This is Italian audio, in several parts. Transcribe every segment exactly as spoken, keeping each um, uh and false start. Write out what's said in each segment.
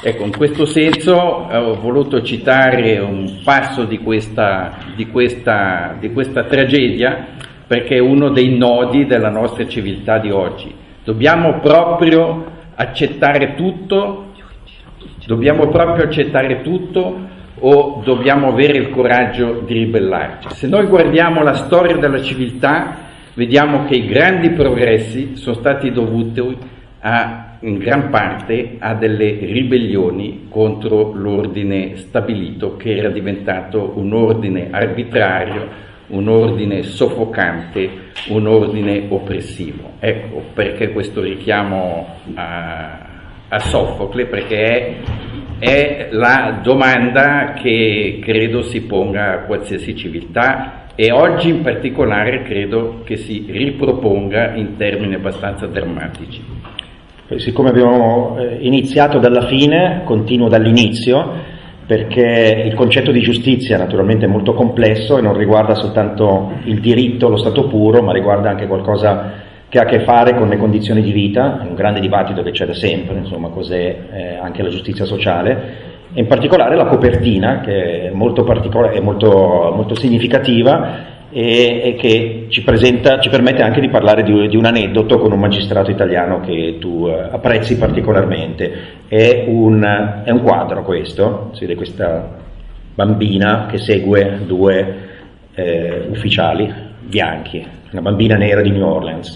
Ecco, in questo senso eh, ho voluto citare un passo di questa, di questa, di questa tragedia, perché è uno dei nodi della nostra civiltà di oggi. Dobbiamo proprio accettare tutto, dobbiamo proprio accettare tutto o dobbiamo avere il coraggio di ribellarci? Se noi guardiamo la storia della civiltà, vediamo che i grandi progressi sono stati dovuti a, in gran parte a delle ribellioni contro l'ordine stabilito, che era diventato un ordine arbitrario, un ordine soffocante, un ordine oppressivo. Ecco perché questo richiamo a, a Sofocle, perché è, è la domanda che credo si ponga a qualsiasi civiltà, e oggi in particolare credo che si riproponga in termini abbastanza drammatici. Siccome abbiamo iniziato dalla fine, continuo dall'inizio, perché il concetto di giustizia naturalmente è molto complesso e non riguarda soltanto il diritto, lo stato puro, ma riguarda anche qualcosa che ha a che fare con le condizioni di vita, è un grande dibattito che c'è da sempre, insomma, cos'è eh, anche la giustizia sociale, e in particolare la copertina, che è molto particolare, è molto, molto significativa, e, e che ci presenta, ci permette anche di parlare di, di un aneddoto con un magistrato italiano che tu eh, apprezzi particolarmente. È un, è un quadro questo, si vede questa bambina che segue due eh, ufficiali bianchi, una bambina nera di New Orleans.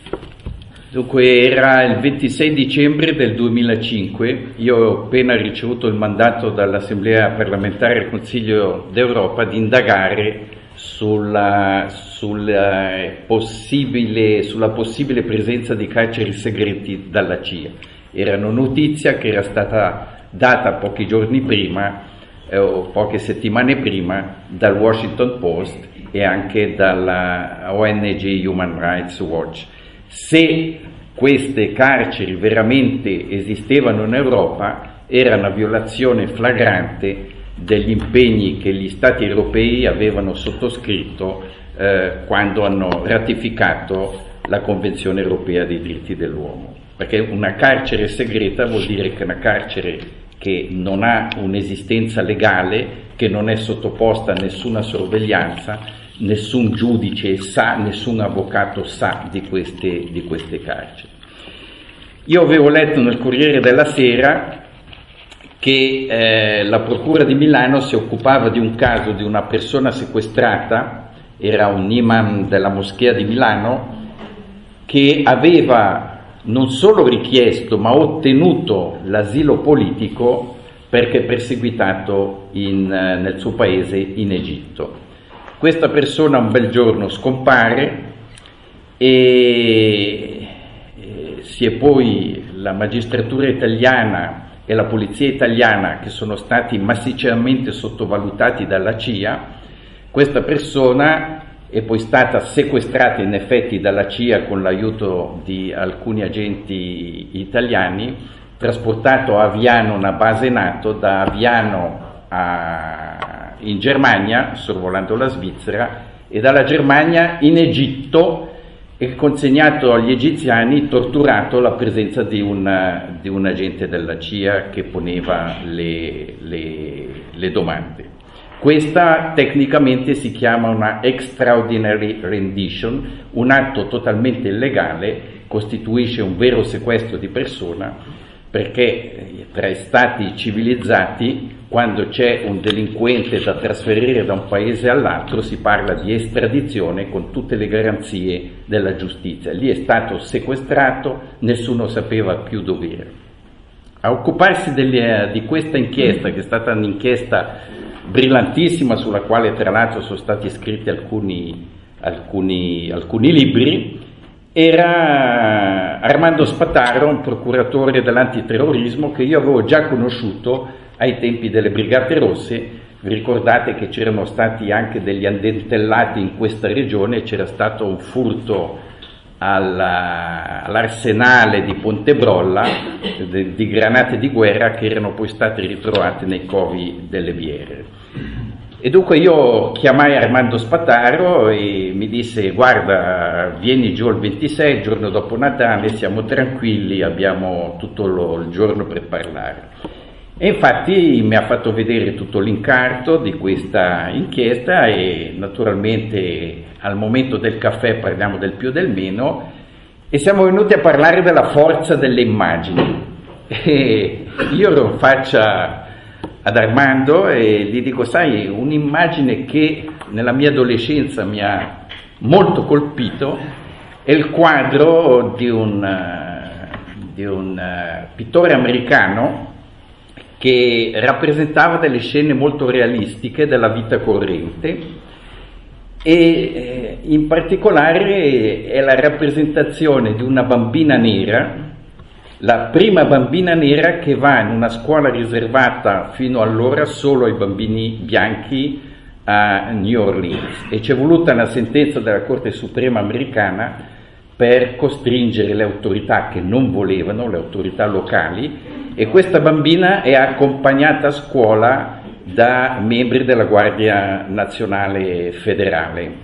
Dunque era il ventisei dicembre del duemilacinque, io ho appena ricevuto il mandato dall'Assemblea parlamentare del Consiglio d'Europa di indagare sulla, sulla, possibile, sulla possibile presenza di carceri segreti dalla C I A. Era una notizia che era stata data pochi giorni prima, eh, o poche settimane prima, dal Washington Post e anche dalla O N G Human Rights Watch. Se queste carceri veramente esistevano in Europa, era una violazione flagrante degli impegni che gli Stati europei avevano sottoscritto eh, quando hanno ratificato la Convenzione europea dei diritti dell'uomo. Perché una carcere segreta vuol dire che è una carcere che non ha un'esistenza legale, che non è sottoposta a nessuna sorveglianza, nessun giudice sa, nessun avvocato sa di queste, di queste carceri. Io avevo letto nel Corriere della Sera che eh, la Procura di Milano si occupava di un caso di una persona sequestrata, era un imam della Moschea di Milano, che aveva non solo richiesto ma ottenuto l'asilo politico perché perseguitato in, nel suo paese, in Egitto. Questa persona un bel giorno scompare e si è poi la magistratura italiana e la polizia italiana, che sono stati massicciamente sottovalutati dalla C I A. Questa persona è poi stata sequestrata in effetti dalla C I A con l'aiuto di alcuni agenti italiani, trasportato a Aviano, una base NATO, da Aviano a, in Germania, sorvolando la Svizzera, e dalla Germania in Egitto, e consegnato agli egiziani, torturato alla presenza di un, di un agente della C I A che poneva le, le, le domande. Questa tecnicamente si chiama una extraordinary rendition, un atto totalmente illegale, costituisce un vero sequestro di persona, perché tra i stati civilizzati, quando c'è un delinquente da trasferire da un paese all'altro, si parla di estradizione con tutte le garanzie della giustizia. Lì è stato sequestrato, nessuno sapeva più dove era. A occuparsi delle, di questa inchiesta, che è stata un'inchiesta brillantissima, sulla quale tra l'altro sono stati scritti alcuni, alcuni, alcuni libri, era Armando Spataro, un procuratore dell'antiterrorismo che io avevo già conosciuto ai tempi delle Brigate Rosse. Vi ricordate che c'erano stati anche degli addentellati in questa regione, c'era stato un furto alla, all'arsenale di Pontebrolla de, di granate di guerra che erano poi state ritrovate nei covi delle Biere. E dunque io chiamai Armando Spataro e mi disse: guarda, vieni giù il ventisei, il giorno dopo Natale, siamo tranquilli, abbiamo tutto lo, il giorno per parlare. E infatti mi ha fatto vedere tutto l'incarto di questa inchiesta e naturalmente al momento del caffè parliamo del più e del meno e siamo venuti a parlare della forza delle immagini. E io lo faccio ad Armando e gli dico, sai, un'immagine che nella mia adolescenza mi ha molto colpito è il quadro di un, di un pittore americano che rappresentava delle scene molto realistiche della vita corrente e in particolare è la rappresentazione di una bambina nera, la prima bambina nera che va in una scuola riservata fino allora solo ai bambini bianchi a New Orleans e c'è voluta una sentenza della Corte Suprema americana per costringere le autorità che non volevano, le autorità locali, e questa bambina è accompagnata a scuola da membri della Guardia Nazionale Federale.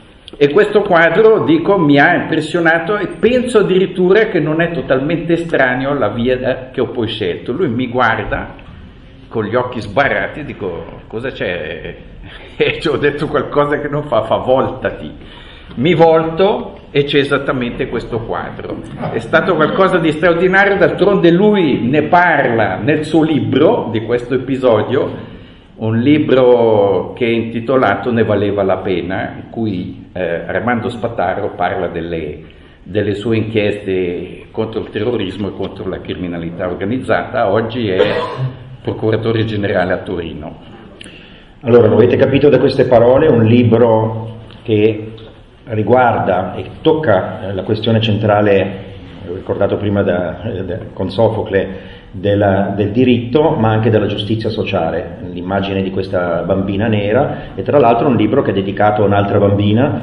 E questo quadro, dico, mi ha impressionato e penso addirittura che non è totalmente estraneo alla via che ho poi scelto. Lui mi guarda con gli occhi sbarrati e dico, cosa c'è? E ci ho detto qualcosa che non fa, fa voltati. Mi volto e c'è esattamente questo quadro. È stato qualcosa di straordinario, d'altronde lui ne parla nel suo libro di questo episodio, un libro che è intitolato Ne valeva la pena, in cui eh, Armando Spataro parla delle, delle sue inchieste contro il terrorismo e contro la criminalità organizzata. Oggi è procuratore generale a Torino. Allora, lo avete capito da queste parole, un libro che riguarda e tocca la questione centrale, ricordato prima da, da, con Sofocle, della, del diritto, ma anche della giustizia sociale, l'immagine di questa bambina nera, e tra l'altro un libro che è dedicato a un'altra bambina,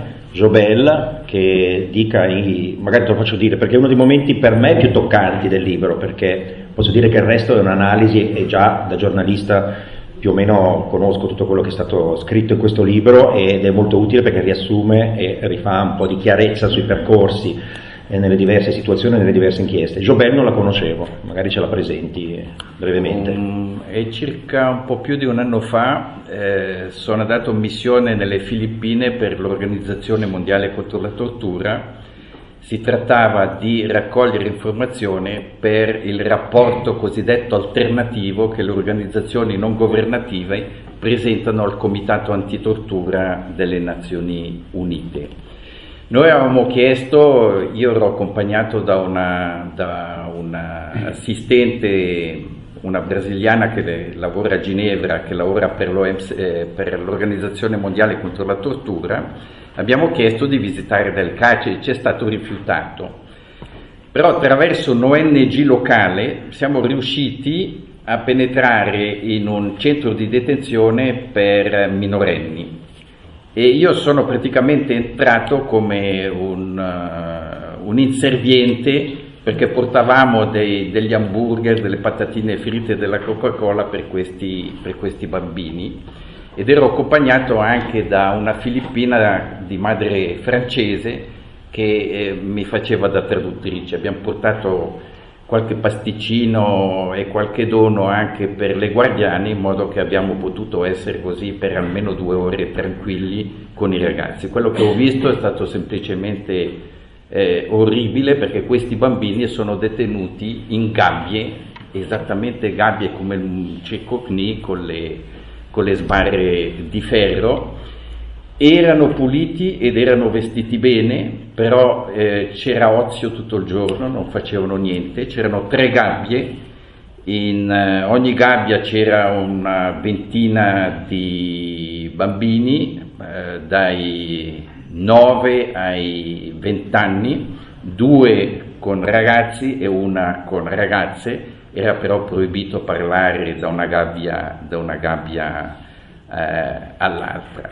Jobel, che dica, i, magari te lo faccio dire, perché è uno dei momenti per me più toccanti del libro, perché posso dire che il resto è un'analisi e già da giornalista più o meno conosco tutto quello che è stato scritto in questo libro ed è molto utile perché riassume e rifà un po' di chiarezza sui percorsi e nelle diverse situazioni e nelle diverse inchieste. Jobel non la conoscevo, magari ce la presenti brevemente. Um, è circa un po' più di un anno fa eh, sono andato in missione nelle Filippine per l'Organizzazione Mondiale contro la Tortura. Si trattava di raccogliere informazioni per il rapporto cosiddetto alternativo che le organizzazioni non governative presentano al Comitato Antitortura delle Nazioni Unite. Noi avevamo chiesto, io ero accompagnato da una, da una assistente, una brasiliana che lavora a Ginevra, che lavora per, l'O M S, eh, per l'Organizzazione Mondiale contro la Tortura. Abbiamo chiesto di visitare del carcere, ci è stato rifiutato, però attraverso un O N G locale siamo riusciti a penetrare in un centro di detenzione per minorenni e io sono praticamente entrato come un, uh, un inserviente perché portavamo dei, degli hamburger, delle patatine fritte e della Coca-Cola per questi, per questi bambini. Ed ero accompagnato anche da una filippina di madre francese che eh, mi faceva da traduttrice. Abbiamo portato qualche pasticcino e qualche dono anche per le guardiane, in modo che abbiamo potuto essere così per almeno due ore tranquilli con i ragazzi. Quello che ho visto è stato semplicemente eh, orribile, perché questi bambini sono detenuti in gabbie, esattamente gabbie come il Cecocni, con le con le sbarre di ferro. Erano puliti ed erano vestiti bene, però eh, c'era ozio tutto il giorno, non facevano niente. C'erano tre gabbie, in eh, ogni gabbia c'era una ventina di bambini, eh, dai nove ai venti anni, due con ragazzi e una con ragazze. Era però proibito parlare da una gabbia, da una gabbia eh, all'altra.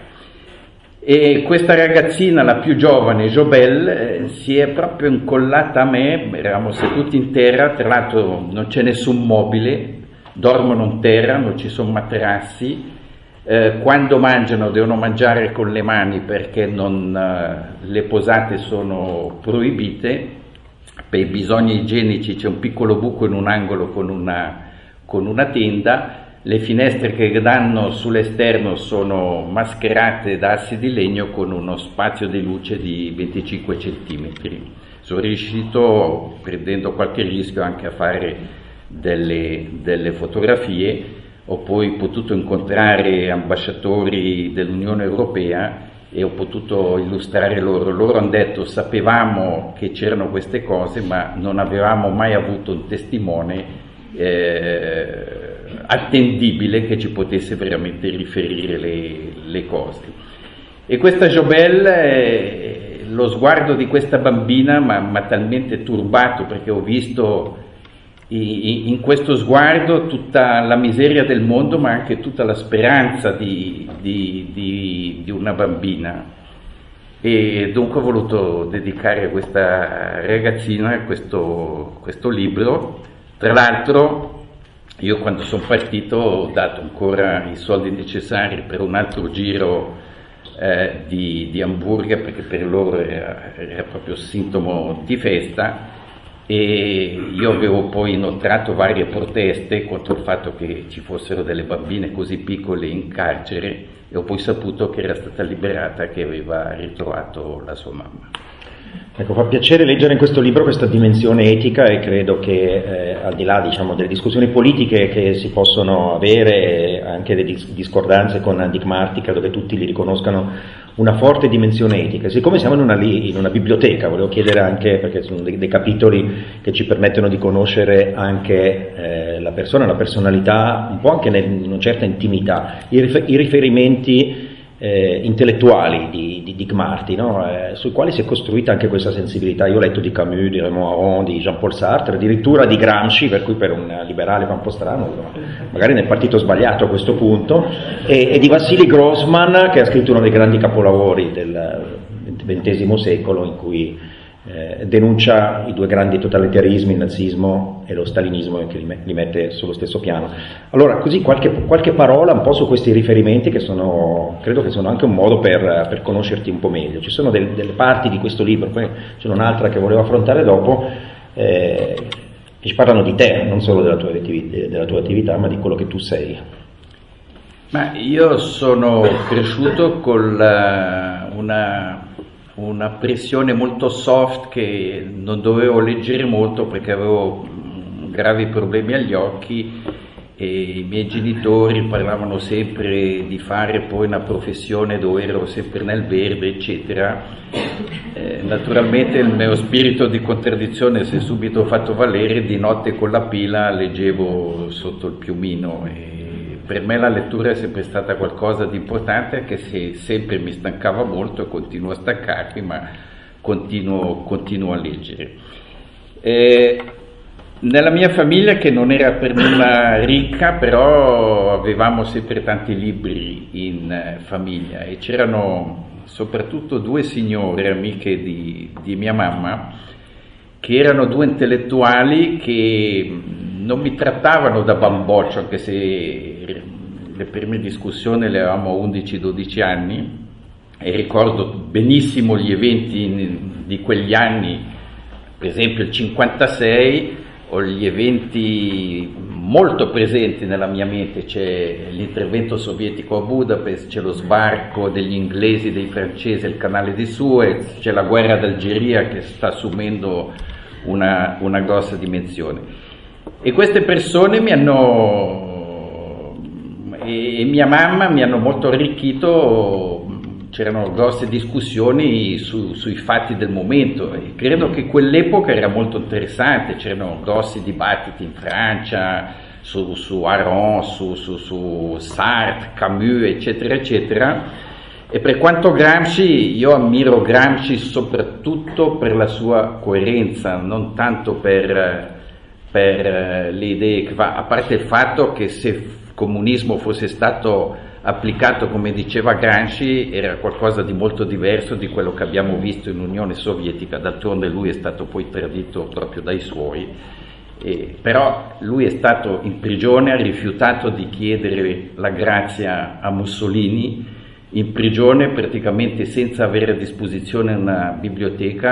E questa ragazzina, la più giovane, Jobel, eh, si è proprio incollata a me, eravamo seduti in terra, tra l'altro non c'è nessun mobile, dormono in terra, non ci sono materassi, eh, quando mangiano devono mangiare con le mani perché non, eh, le posate sono proibite. Per i bisogni igienici c'è un piccolo buco in un angolo con una, con una tenda, le finestre che danno sull'esterno sono mascherate da assi di legno con uno spazio di luce di venticinque centimetri. Sono riuscito, prendendo qualche rischio, anche a fare delle, delle fotografie. Ho poi potuto incontrare ambasciatori dell'Unione Europea e ho potuto illustrare loro. Loro hanno detto: sapevamo che c'erano queste cose, ma non avevamo mai avuto un testimone eh, attendibile che ci potesse veramente riferire le, le cose. E questa Jobel, eh, lo sguardo di questa bambina mi ha talmente turbato, perché ho visto in questo sguardo tutta la miseria del mondo, ma anche tutta la speranza di, di, di, di una bambina. E dunque ho voluto dedicare a questa ragazzina questo, questo libro. Tra l'altro, io quando sono partito ho dato ancora i soldi necessari per un altro giro eh, di, di hamburger, perché per loro era, era proprio sintomo di festa. E io avevo poi inoltrato varie proteste contro il fatto che ci fossero delle bambine così piccole in carcere, e ho poi saputo che era stata liberata, che aveva ritrovato la sua mamma. Ecco, fa piacere leggere in questo libro questa dimensione etica, e credo che eh, al di là, diciamo, delle discussioni politiche che si possono avere, anche delle discordanze con Dick Martica, dove tutti li riconoscano una forte dimensione etica. Siccome siamo in una, in una biblioteca, volevo chiedere anche, perché sono dei, dei capitoli che ci permettono di conoscere anche eh, la persona, la personalità, un po' anche nel, in una certa intimità, i, rifer- i riferimenti Eh, intellettuali di, di Dick Marty, no? eh, sui quali si è costruita anche questa sensibilità. Io ho letto di Camus, di Raymond Aron, di Jean-Paul Sartre, addirittura di Gramsci, per cui per un liberale fa un po' strano, magari nel partito sbagliato a questo punto, e, e di Vassili Grossman, che ha scritto uno dei grandi capolavori del ventesimo secolo, in cui eh, denuncia i due grandi totalitarismi, il nazismo e lo stalinismo, che li, me- li mette sullo stesso piano. Allora, così qualche, qualche parola un po' su questi riferimenti, che sono, credo che sono anche un modo per, per conoscerti un po' meglio. Ci sono del, delle parti di questo libro, poi c'è un'altra che volevo affrontare dopo, eh, che ci parlano di te, non solo della tua, attività, della tua attività, ma di quello che tu sei. Ma io sono cresciuto con la, una... una pressione molto soft, che non dovevo leggere molto perché avevo gravi problemi agli occhi, e i miei genitori parlavano sempre di fare poi una professione dove ero sempre nel verde, eccetera. Eh, naturalmente il mio spirito di contraddizione si è subito fatto valere. Di notte con la pila leggevo sotto il piumino, e per me la lettura è sempre stata qualcosa di importante, anche se sempre mi stancava molto, e continuo a stancarmi, ma continuo, continuo a leggere. Eh, nella mia famiglia, che non era per nulla ricca, però avevamo sempre tanti libri in famiglia, e c'erano soprattutto due signore amiche di, di mia mamma, che erano due intellettuali che non mi trattavano da bamboccio, anche se le prime discussioni le avevamo a undici dodici anni, e ricordo benissimo gli eventi di quegli anni, per esempio il cinquantasei, o gli eventi molto presenti nella mia mente. C'è l'intervento sovietico a Budapest, c'è lo sbarco degli inglesi, dei francesi al canale di Suez, c'è la guerra d'Algeria che sta assumendo una, una grossa dimensione. E queste persone mi hanno, e, e mia mamma mi hanno molto arricchito. C'erano grosse discussioni su, sui fatti del momento, e credo che quell'epoca era molto interessante. C'erano grossi dibattiti in Francia su, su Aron, su, su, su Sartre, Camus, eccetera, eccetera. E per quanto Gramsci, io ammiro Gramsci soprattutto per la sua coerenza, non tanto per, per le idee che fa, a parte il fatto che se il comunismo fosse stato applicato come diceva Gramsci era qualcosa di molto diverso di quello che abbiamo visto in Unione Sovietica. D'altronde lui è stato poi tradito proprio dai suoi, eh, però lui è stato in prigione, ha rifiutato di chiedere la grazia a Mussolini, in prigione praticamente senza avere a disposizione una biblioteca,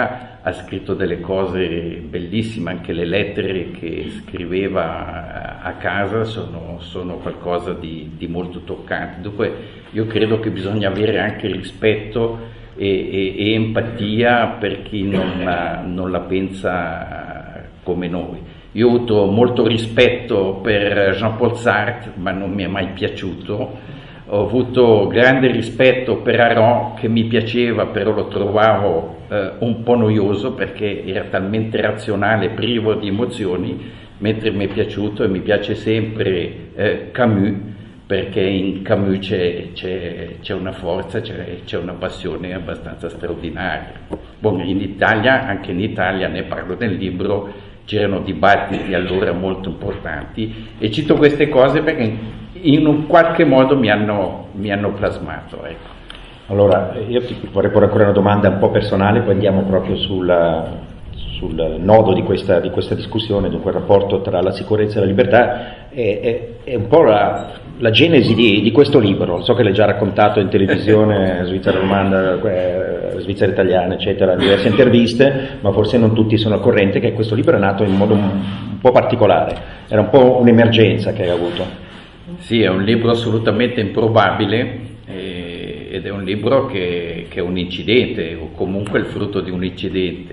ha scritto delle cose bellissime, anche le lettere che scriveva a casa sono, sono qualcosa di, di molto toccante. Dunque io credo che bisogna avere anche rispetto e, e, e empatia per chi non la, non la pensa come noi. Io ho avuto molto rispetto per Jean-Paul Sartre, ma non mi è mai piaciuto. Ho avuto grande rispetto per Aron, che mi piaceva, però lo trovavo eh, un po' noioso perché era talmente razionale, privo di emozioni, mentre mi è piaciuto e mi piace sempre eh, Camus, perché in Camus c'è, c'è, c'è una forza, c'è, c'è una passione abbastanza straordinaria. Bon, in Italia, anche in Italia, ne parlo nel libro, c'erano dibattiti allora molto importanti e cito queste cose perché in un qualche modo mi hanno, mi hanno plasmato. Ecco. Allora, io ti vorrei porre ancora una domanda un po' personale, poi andiamo proprio sul, sul nodo di questa, di questa discussione, dunque il rapporto tra la sicurezza e la libertà. È, è, è un po' la, la genesi di, di questo libro. So che l'hai già raccontato in televisione, Svizzera Romanda, eh, Svizzera Italiana, eccetera, in diverse interviste, ma forse non tutti sono al corrente che questo libro è nato in modo un, un po' particolare. Era un po' un'emergenza che hai avuto. Sì, è un libro assolutamente improbabile eh, ed è un libro che, che è un incidente o comunque il frutto di un incidente.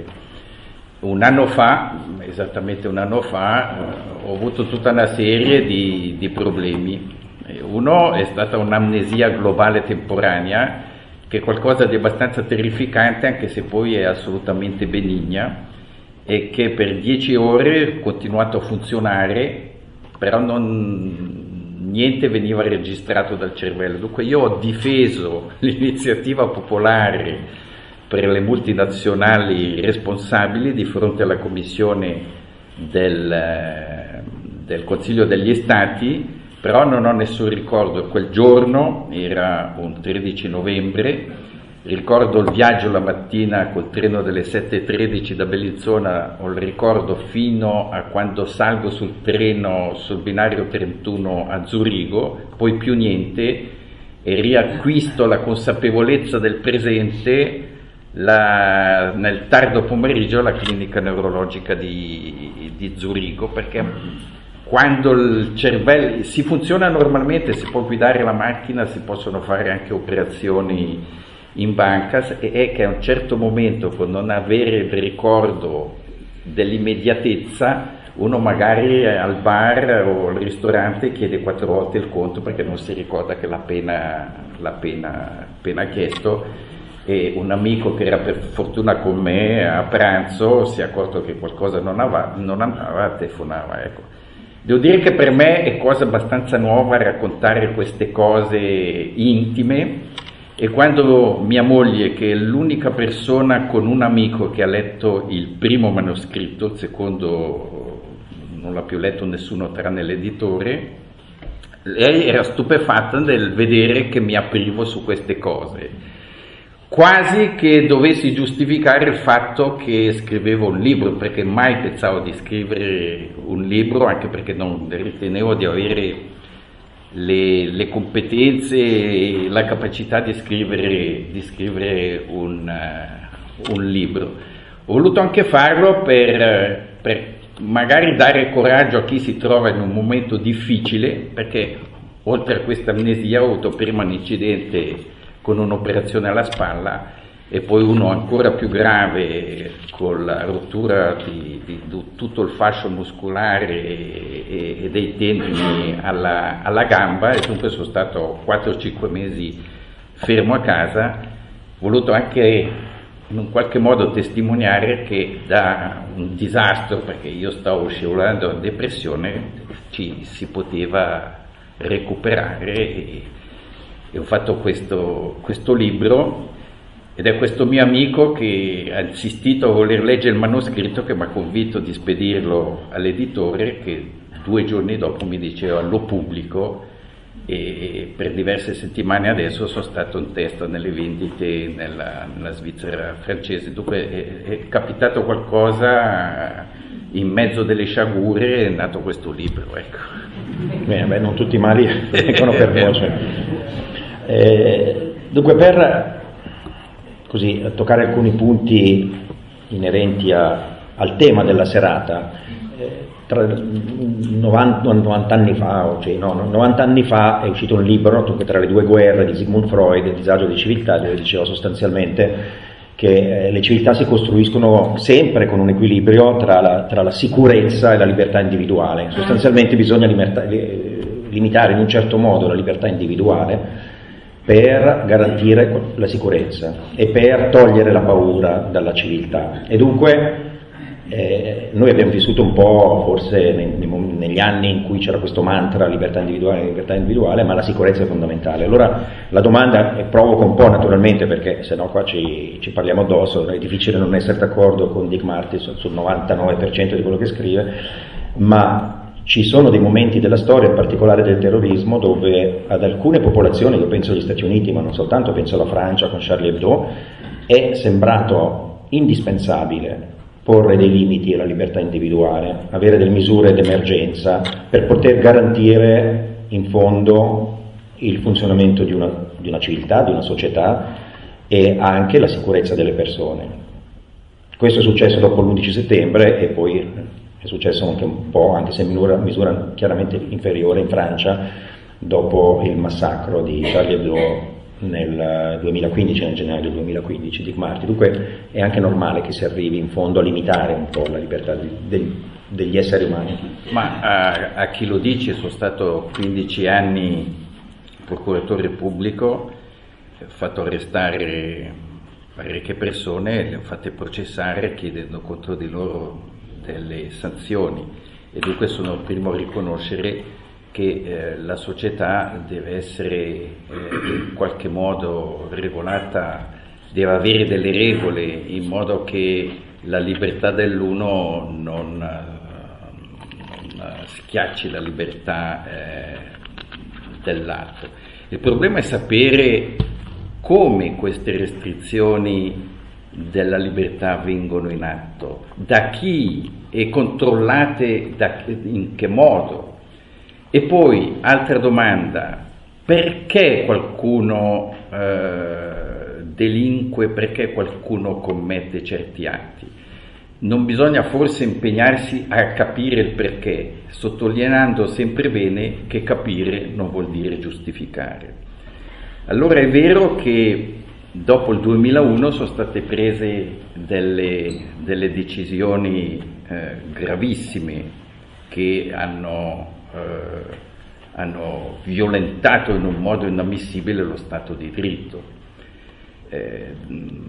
Un anno fa, esattamente un anno fa, eh, ho avuto tutta una serie di, di problemi. Uno è stata un'amnesia globale temporanea, che è qualcosa di abbastanza terrificante, anche se poi è assolutamente benigna, e che per dieci ore ho continuato a funzionare, però non... niente veniva registrato dal cervello. Dunque io ho difeso l'iniziativa popolare per le multinazionali responsabili di fronte alla commissione del, del Consiglio degli Stati, però non ho nessun ricordo. Quel giorno era un tredici novembre, ricordo il viaggio la mattina col treno delle sette e tredici da Bellinzona, ho il ricordo fino a quando salgo sul treno sul binario trentuno a Zurigo, poi più niente, e riacquisto la consapevolezza del presente la, nel tardo pomeriggio alla clinica neurologica di, di Zurigo, perché quando il cervello si funziona normalmente, si può guidare la macchina, si possono fare anche operazioni in banca, e è che a un certo momento, con non avere il ricordo dell'immediatezza, uno magari al bar o al ristorante chiede quattro volte il conto perché non si ricorda che l'ha appena, l'ha appena, appena chiesto, e un amico che era per fortuna con me a pranzo si è accorto che qualcosa non, ava, non andava, telefonava. Ecco. Devo dire che per me è cosa abbastanza nuova raccontare queste cose intime, e quando mia moglie, che è l'unica persona con un amico che ha letto il primo manoscritto, il secondo non l'ha più letto nessuno tranne l'editore, lei era stupefatta nel vedere che mi aprivo su queste cose, quasi che dovessi giustificare il fatto che scrivevo un libro, perché mai pensavo di scrivere un libro, anche perché non ritenevo di avere Le, le competenze e la capacità di scrivere, di scrivere un, uh, un libro. Ho voluto anche farlo per, per magari dare coraggio a chi si trova in un momento difficile, perché oltre a questa amnesia ho avuto prima un incidente con un'operazione alla spalla e poi uno ancora più grave con la rottura di, di, di tutto il fascio muscolare e, e dei tendini alla, alla gamba, e dunque sono stato quattro o cinque mesi fermo a casa. Ho voluto anche in un qualche modo testimoniare che da un disastro, perché io stavo scivolando in depressione, ci si poteva recuperare, e, e ho fatto questo, questo libro. Ed è questo mio amico che ha insistito a voler leggere il manoscritto che mi ha convinto di spedirlo all'editore, che due giorni dopo mi diceva lo pubblico, e per diverse settimane adesso sono stato in testa nelle vendite nella, nella Svizzera francese. Dunque è, è capitato qualcosa in mezzo delle sciagure, è nato questo libro. Ecco. Bene, beh, non tutti i mali vengono per voce. Eh, dunque per... così, toccare alcuni punti inerenti a, al tema della serata. Eh, tra novanta, novanta anni fa, cioè, no, novanta anni fa è uscito un libro, Tra le due guerre, di Sigmund Freud, Il disagio di civiltà, dove diceva sostanzialmente che eh, le civiltà si costruiscono sempre con un equilibrio tra la, tra la sicurezza e la libertà individuale. Sostanzialmente bisogna libertà, limitare in un certo modo la libertà individuale per garantire la sicurezza e per togliere la paura dalla civiltà. E dunque eh, noi abbiamo vissuto un po', forse nei, nei, negli anni in cui c'era questo mantra libertà individuale, libertà individuale, ma la sicurezza è fondamentale. Allora la domanda, e provoca un po' naturalmente, perché se no qua ci, ci parliamo addosso, è difficile non essere d'accordo con Dick Marty sul, sul novantanove per cento di quello che scrive, ma ci sono dei momenti della storia, in particolare del terrorismo, dove ad alcune popolazioni, io penso agli Stati Uniti, ma non soltanto, penso alla Francia con Charlie Hebdo, è sembrato indispensabile porre dei limiti alla libertà individuale, avere delle misure d'emergenza per poter garantire in fondo il funzionamento di una, di una civiltà, di una società e anche la sicurezza delle persone. Questo è successo dopo l'undici settembre e poi è successo anche un po', anche se in misura, misura chiaramente inferiore, in Francia, dopo il massacro di Charlie Hebdo nel duemilaquindici, nel gennaio del duemilaquindici, Dick Marty. Dunque è anche normale che si arrivi in fondo a limitare un po' la libertà di, de, degli esseri umani. Ma a, a chi lo dice, sono stato quindici anni procuratore pubblico, ho fatto arrestare parecchie persone, le ho fatte processare chiedendo contro di loro delle sanzioni, e dunque sono il primo a riconoscere che eh, la società deve essere eh, in qualche modo regolata, deve avere delle regole in modo che la libertà dell'uno non, non schiacci la libertà eh, dell'altro. Il problema è sapere come queste restrizioni della libertà vengono in atto, da chi, e controllate da, in che modo. E poi, altra domanda, perché qualcuno eh, delinque, perché qualcuno commette certi atti? Non bisogna forse impegnarsi a capire il perché, sottolineando sempre bene che capire non vuol dire giustificare. Allora è vero che dopo il duemilauno sono state prese delle, delle decisioni eh, gravissime che hanno Eh, hanno violentato in un modo inammissibile lo Stato di diritto. Eh,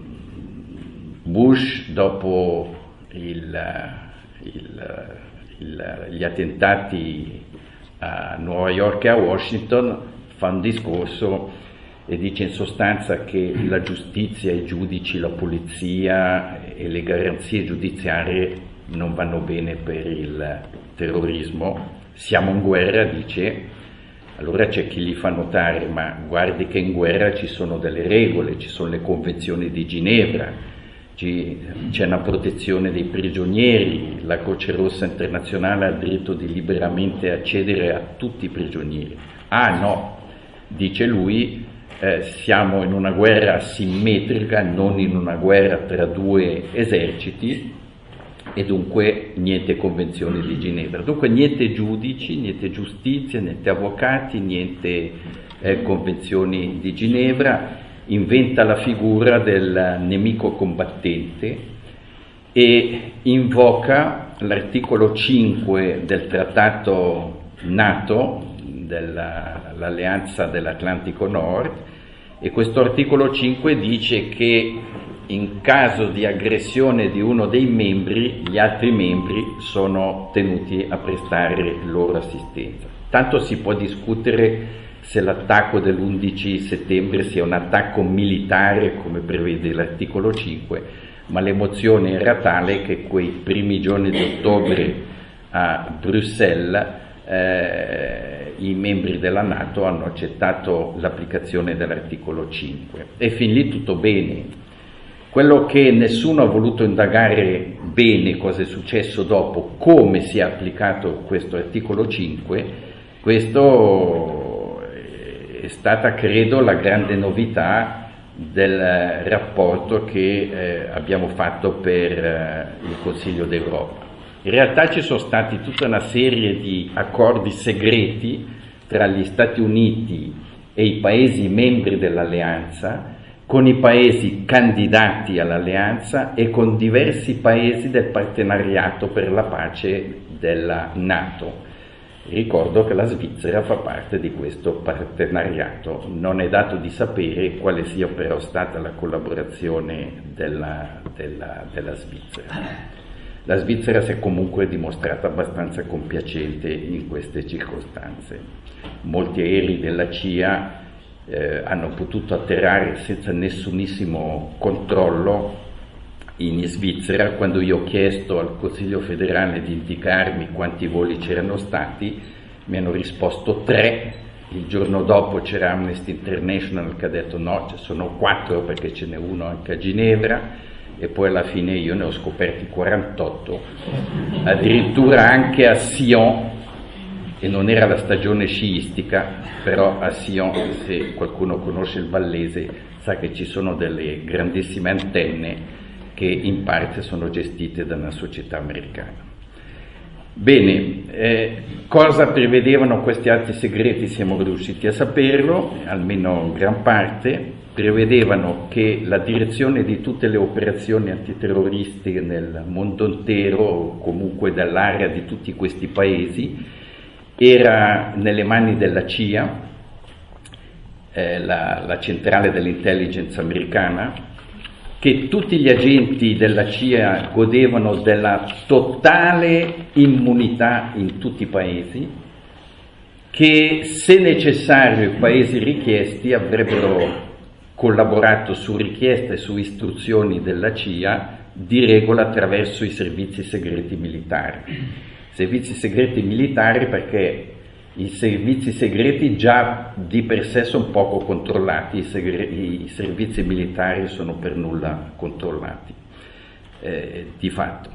Bush, dopo il, il, il, gli attentati a New York e a Washington, fa un discorso e dice in sostanza che la giustizia, i giudici, la polizia e le garanzie giudiziarie non vanno bene per il terrorismo. Siamo in guerra, dice. Allora c'è chi gli fa notare, ma guardi che in guerra ci sono delle regole, ci sono le convenzioni di Ginevra, c'è una protezione dei prigionieri, la Croce Rossa internazionale ha il diritto di liberamente accedere a tutti i prigionieri. Ah no, dice lui, eh, siamo in una guerra asimmetrica, non in una guerra tra due eserciti, e dunque niente convenzioni di Ginevra, dunque niente giudici, niente giustizia, niente avvocati, niente eh, convenzioni di Ginevra. Inventa la figura del nemico combattente e invoca l'articolo cinque del trattato NATO, dell'Alleanza dell'Atlantico Nord, e questo articolo cinque dice che in caso di aggressione di uno dei membri, gli altri membri sono tenuti a prestare loro assistenza. Tanto si può discutere se l'attacco dell'undici settembre sia un attacco militare, come prevede l'articolo cinque, ma l'emozione era tale che quei primi giorni di ottobre a Bruxelles eh, i membri della NATO hanno accettato l'applicazione dell'articolo cinque. E fin lì tutto bene. Quello che nessuno ha voluto indagare bene cosa è successo dopo, come si è applicato questo articolo cinque, questo è stata credo la grande novità del rapporto che eh, abbiamo fatto per eh, il Consiglio d'Europa. In realtà ci sono stati tutta una serie di accordi segreti tra gli Stati Uniti e i paesi membri dell'alleanza, con i paesi candidati all'alleanza e con diversi paesi del partenariato per la pace della NATO. Ricordo che la Svizzera fa parte di questo partenariato. Non è dato di sapere quale sia però stata la collaborazione della, della, della Svizzera. La Svizzera si è comunque dimostrata abbastanza compiacente in queste circostanze. Molti aerei della C I A eh, hanno potuto atterrare senza nessunissimo controllo in Svizzera. Quando io ho chiesto al Consiglio federale di indicarmi quanti voli c'erano stati, mi hanno risposto tre. Il giorno dopo c'era Amnesty International che ha detto no, ci sono quattro perché ce n'è uno anche a Ginevra, e poi alla fine io ne ho scoperti quarantotto, addirittura anche a Sion, e non era la stagione sciistica, però a Sion, se qualcuno conosce il vallese, sa che ci sono delle grandissime antenne che in parte sono gestite da una società americana. Bene, eh, cosa prevedevano questi atti segreti? Siamo riusciti a saperlo, almeno in gran parte. Prevedevano che la direzione di tutte le operazioni antiterroristiche nel mondo intero, o comunque dall'area di tutti questi paesi, era nelle mani della C I A, eh, la, la centrale dell'intelligence americana, che tutti gli agenti della C I A godevano della totale immunità in tutti i paesi, che se necessario i paesi richiesti avrebbero collaborato su richiesta e su istruzioni della C I A, di regola attraverso i servizi segreti militari. Servizi segreti militari perché i servizi segreti già di per sé sono poco controllati, i, segre- i servizi militari sono per nulla controllati, eh, di fatto.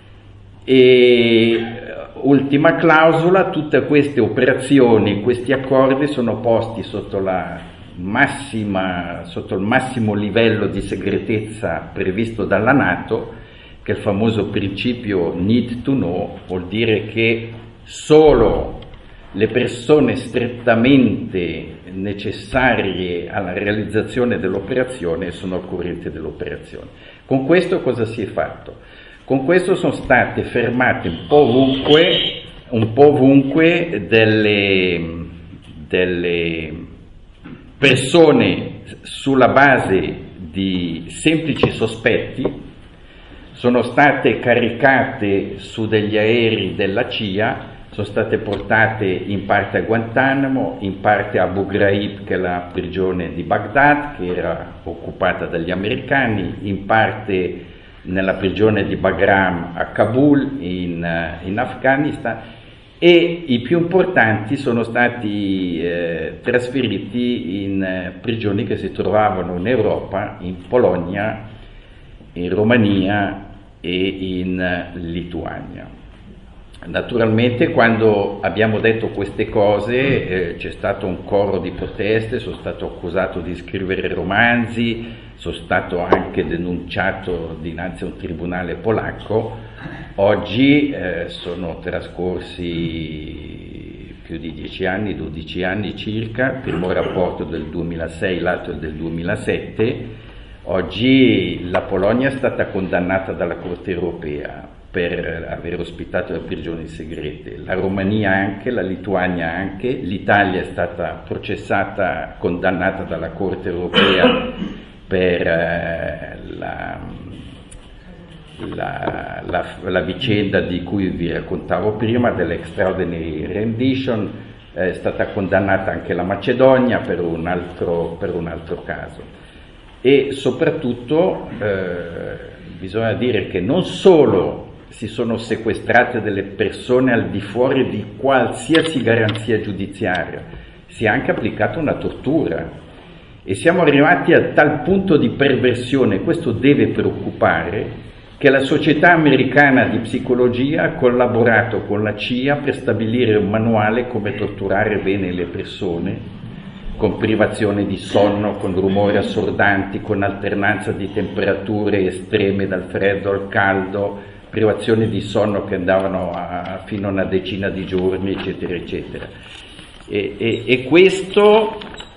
E ultima clausola, tutte queste operazioni, questi accordi sono posti sotto la massima, sotto il massimo livello di segretezza previsto dalla NATO, che è il famoso principio need to know, vuol dire che solo le persone strettamente necessarie alla realizzazione dell'operazione sono al corrente dell'operazione. Con questo cosa si è fatto? Con questo sono state fermate un po' ovunque, un po' ovunque delle, delle persone sulla base di semplici sospetti. Sono state caricate su degli aerei della C I A, sono state portate in parte a Guantanamo, in parte a Abu Ghraib, che è la prigione di Baghdad, che era occupata dagli americani, in parte nella prigione di Bagram a Kabul, in, in Afghanistan, e i più importanti sono stati eh, trasferiti in eh, prigioni che si trovavano in Europa, in Polonia, in Romania e in Lituania. Naturalmente quando abbiamo detto queste cose eh, c'è stato un coro di proteste, sono stato accusato di scrivere romanzi, sono stato anche denunciato dinanzi a un tribunale polacco. Oggi eh, sono trascorsi più di dieci anni, dodici anni circa, il primo rapporto del duemilasei, l'altro del duemilasette. Oggi la Polonia è stata condannata dalla Corte europea per aver ospitato le prigioni segrete, la Romania anche, la Lituania anche, l'Italia è stata processata, condannata dalla Corte europea per eh, la, la, la, la vicenda di cui vi raccontavo prima, dell'extraordinary rendition. È stata condannata anche la Macedonia per un altro, per un altro caso. E soprattutto eh, bisogna dire che non solo si sono sequestrate delle persone al di fuori di qualsiasi garanzia giudiziaria, si è anche applicata una tortura e siamo arrivati a tal punto di perversione, questo deve preoccupare, che la Società Americana di Psicologia ha collaborato con la C I A per stabilire un manuale come torturare bene le persone, con privazione di sonno, con rumori assordanti, con alternanza di temperature estreme dal freddo al caldo, privazioni di sonno che andavano a, fino a una decina di giorni, eccetera, eccetera. E, e, e questo,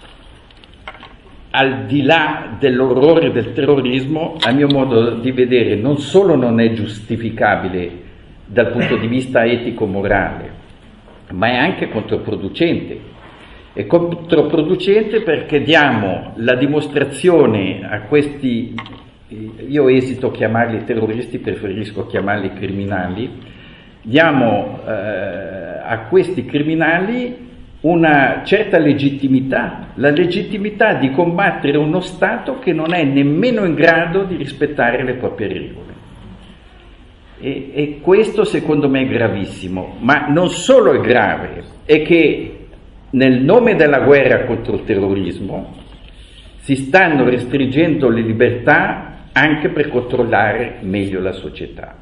al di là dell'orrore del terrorismo, a mio modo di vedere, non solo non è giustificabile dal punto di vista etico-morale, ma è anche controproducente. È controproducente perché diamo la dimostrazione a questi, io esito a chiamarli terroristi, preferisco chiamarli criminali, diamo eh, a questi criminali una certa legittimità, la legittimità di combattere uno Stato che non è nemmeno in grado di rispettare le proprie regole. E, e questo secondo me è gravissimo, ma non solo è grave, è che nel nome della guerra contro il terrorismo si stanno restringendo le libertà anche per controllare meglio la società.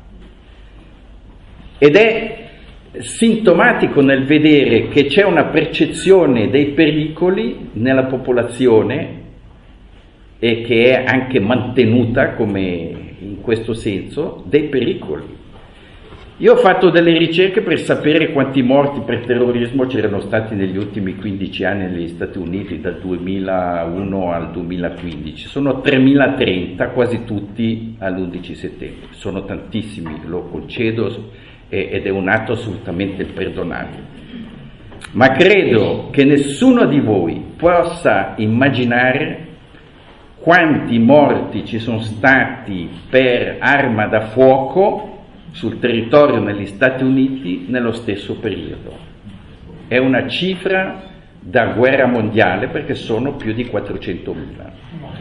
Ed è sintomatico nel vedere che c'è una percezione dei pericoli nella popolazione e che è anche mantenuta come in questo senso dei pericoli. Io ho fatto delle ricerche per sapere quanti morti per terrorismo c'erano stati negli ultimi quindici anni negli Stati Uniti, dal duemilauno al duemilaquindici. Sono tremilatrenta, quasi tutti all'undici settembre. Sono tantissimi, lo concedo, ed è un atto assolutamente imperdonabile. Ma credo che nessuno di voi possa immaginare quanti morti ci sono stati per arma da fuoco sul territorio negli Stati Uniti nello stesso periodo. È una cifra da guerra mondiale, perché sono più di quattrocentomila.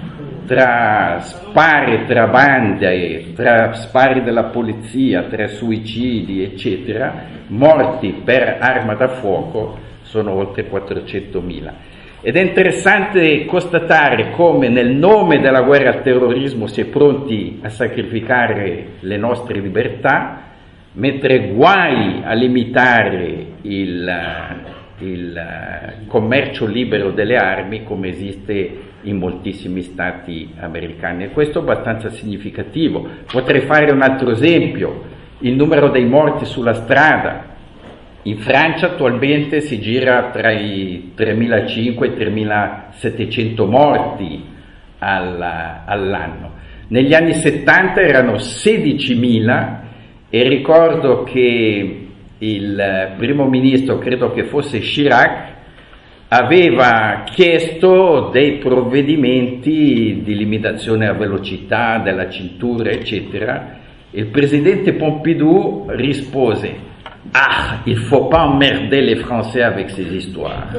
Tra spari, tra bande, tra spari della polizia, tra suicidi, eccetera, morti per arma da fuoco sono oltre quattrocentomila. Ed è interessante constatare come nel nome della guerra al terrorismo si è pronti a sacrificare le nostre libertà, mentre guai a limitare il, il commercio libero delle armi come esiste in moltissimi stati americani. E questo è abbastanza significativo. Potrei fare un altro esempio: il numero dei morti sulla strada. In Francia attualmente si gira tra i tremilacinquecento e i tremilasettecento morti alla, all'anno. Negli anni settanta erano sedicimila, e ricordo che il primo ministro, credo che fosse Chirac, aveva chiesto dei provvedimenti di limitazione a velocità, della cintura, eccetera. Il presidente Pompidou rispose: ah, il faut pas emmerder les Français avec ces histoires.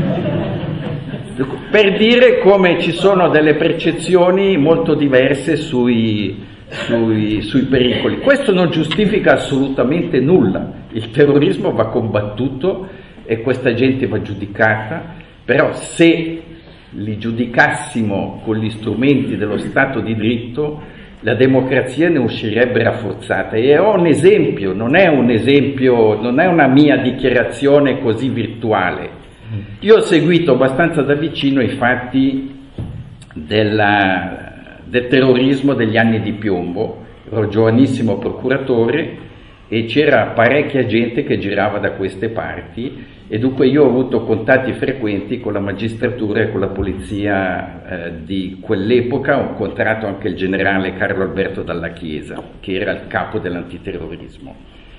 Per dire come ci sono delle percezioni molto diverse sui, sui, sui pericoli. Questo non giustifica assolutamente nulla. Il terrorismo va combattuto e questa gente va giudicata, però se li giudicassimo con gli strumenti dello Stato di diritto, la democrazia ne uscirebbe rafforzata. E ho un esempio, non è un esempio, non è una mia dichiarazione così virtuale. Io ho seguito abbastanza da vicino i fatti della, del terrorismo degli anni di piombo. Ero giovanissimo procuratore e c'era parecchia gente che girava da queste parti, e dunque io ho avuto contatti frequenti con la magistratura e con la polizia eh, di quell'epoca. Ho incontrato anche il generale Carlo Alberto Dalla Chiesa, che era il capo dell'antiterrorismo.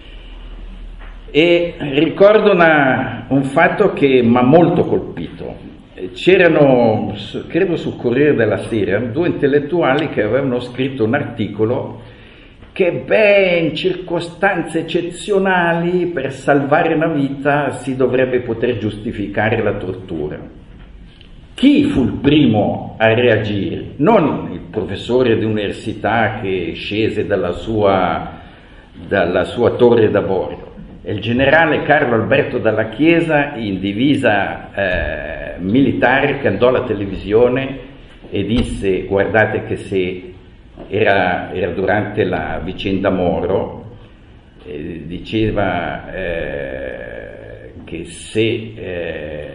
E ricordo una, un fatto che mi ha molto colpito. C'erano, credo sul Corriere della Sera, due intellettuali che avevano scritto un articolo che, beh, in circostanze eccezionali, per salvare una vita si dovrebbe poter giustificare la tortura. Chi fu il primo a reagire? Non il professore di università che scese dalla sua, dalla sua torre d'avorio, è il generale Carlo Alberto Dalla Chiesa, in divisa eh, militare, che andò alla televisione e disse: guardate che se Era, era durante la vicenda Moro, eh, diceva eh, che se eh,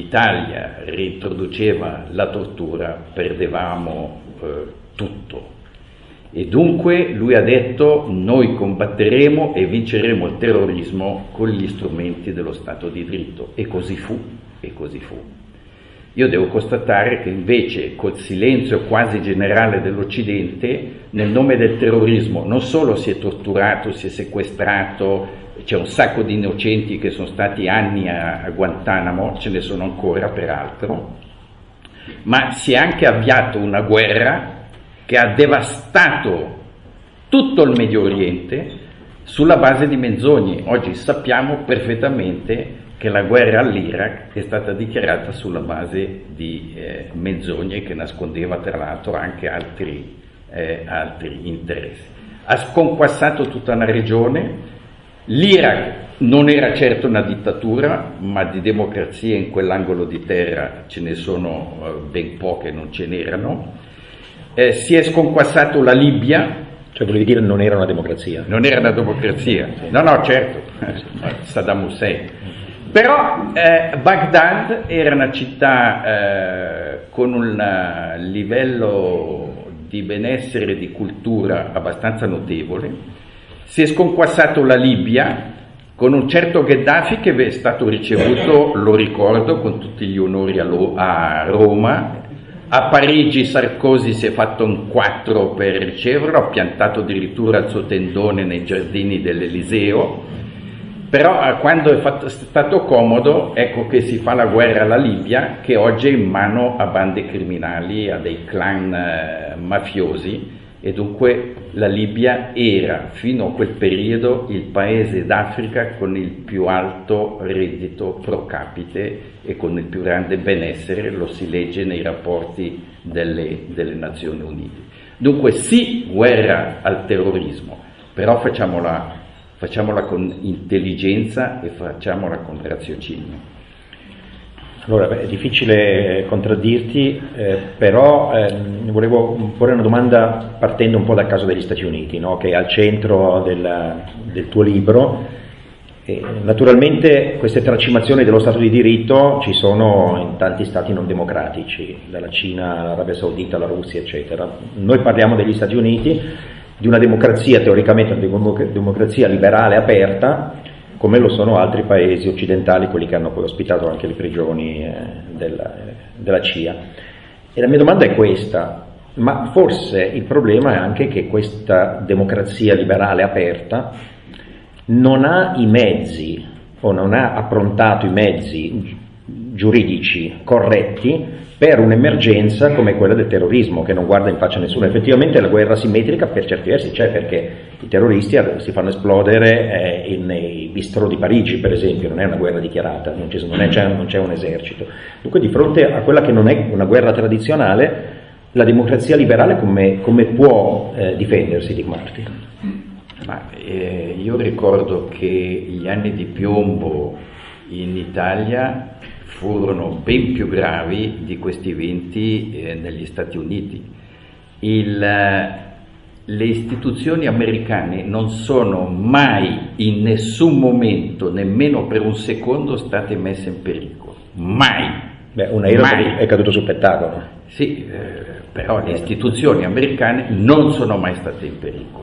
l'Italia reintroduceva la tortura, perdevamo eh, tutto. E dunque lui ha detto: noi combatteremo e vinceremo il terrorismo con gli strumenti dello Stato di diritto. E così fu, e così fu. Io devo constatare che invece col silenzio quasi generale dell'Occidente, nel nome del terrorismo non solo si è torturato, si è sequestrato, c'è un sacco di innocenti che sono stati anni a, a Guantanamo, ce ne sono ancora peraltro, ma si è anche avviato una guerra che ha devastato tutto il Medio Oriente sulla base di menzogne. Oggi sappiamo perfettamente che la guerra all'Iraq è stata dichiarata sulla base di eh, menzogne che nascondeva tra l'altro anche altri, eh, altri interessi. Ha sconquassato tutta una regione. L'Iraq non era certo una dittatura, ma di democrazie in quell'angolo di terra ce ne sono eh, ben poche, non ce n'erano. Eh, si è sconquassato la Libia. Cioè volevi dire non era una democrazia? Non era una democrazia, no no certo, Saddam Hussein. Però eh, Baghdad era una città eh, con un livello di benessere e di cultura abbastanza notevole. Si è sconquassato la Libia con un certo Gheddafi che è stato ricevuto, lo ricordo, con tutti gli onori a, Lo- a Roma. A Parigi Sarkozy si è fatto un quattro per riceverlo, ha piantato addirittura il suo tendone nei giardini dell'Eliseo. Però quando è, fatto, è stato comodo, ecco che si fa la guerra alla Libia, che oggi è in mano a bande criminali, a dei clan eh, mafiosi, e dunque la Libia era fino a quel periodo il paese d'Africa con il più alto reddito pro capite e con il più grande benessere, lo si legge nei rapporti delle, delle Nazioni Unite. Dunque sì, guerra al terrorismo, però facciamola Facciamola con intelligenza e facciamola con raziocinio. Allora, beh, è difficile contraddirti, eh, però eh, volevo porre una domanda partendo un po' dal caso degli Stati Uniti, no? Che è al centro del, del tuo libro. E, naturalmente queste tracimazioni dello Stato di diritto ci sono in tanti stati non democratici, dalla Cina, l'Arabia Saudita, la Russia, eccetera. Noi parliamo degli Stati Uniti, di una democrazia, teoricamente una democrazia liberale aperta, come lo sono altri paesi occidentali, quelli che hanno poi ospitato anche le prigioni eh, della, della C I A. E la mia domanda è questa: ma forse il problema è anche che questa democrazia liberale aperta non ha i mezzi, o non ha approntato i mezzi giuridici corretti per un'emergenza come quella del terrorismo, che non guarda in faccia a nessuno. Effettivamente la guerra asimmetrica per certi versi c'è, perché i terroristi si fanno esplodere eh, nei bistrò di Parigi, per esempio, non è una guerra dichiarata, non c'è, non, è, c'è, non c'è un esercito. Dunque di fronte a quella che non è una guerra tradizionale, la democrazia liberale come, come può eh, difendersi, Dick Marty? Ma, eh, io ricordo che gli anni di piombo in Italia furono ben più gravi di questi eventi eh, negli Stati Uniti. Il, le istituzioni americane non sono mai in nessun momento, nemmeno per un secondo, state messe in pericolo. Mai. Beh, un aereo mai. È caduto sul Pentagono. Sì, eh, però le istituzioni americane non sono mai state in pericolo.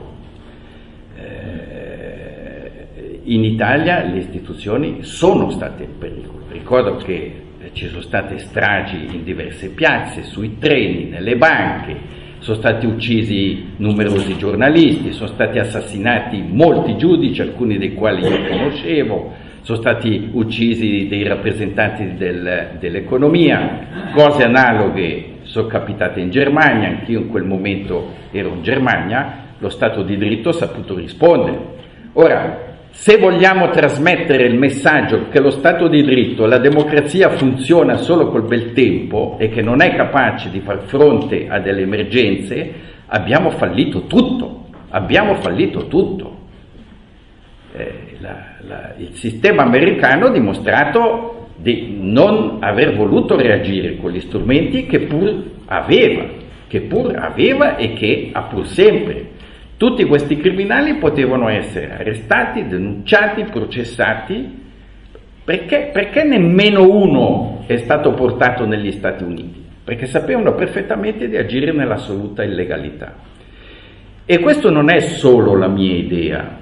In Italia le istituzioni sono state in pericolo. Ricordo che ci sono state stragi in diverse piazze, sui treni, nelle banche, sono stati uccisi numerosi giornalisti, sono stati assassinati molti giudici, alcuni dei quali io conoscevo, sono stati uccisi dei rappresentanti del, dell'economia, cose analoghe sono capitate in Germania, anch'io in quel momento ero in Germania, lo Stato di diritto ha saputo rispondere. Ora, se vogliamo trasmettere il messaggio che lo Stato di diritto e la democrazia funziona solo col bel tempo e che non è capace di far fronte a delle emergenze, abbiamo fallito tutto, abbiamo fallito tutto. Eh, la, la, il sistema americano ha dimostrato di non aver voluto reagire con gli strumenti che pur aveva, che pur aveva e che ha pur sempre. Tutti questi criminali potevano essere arrestati, denunciati, processati, perché, perché nemmeno uno è stato portato negli Stati Uniti, perché sapevano perfettamente di agire nell'assoluta illegalità. E questo non è solo la mia idea,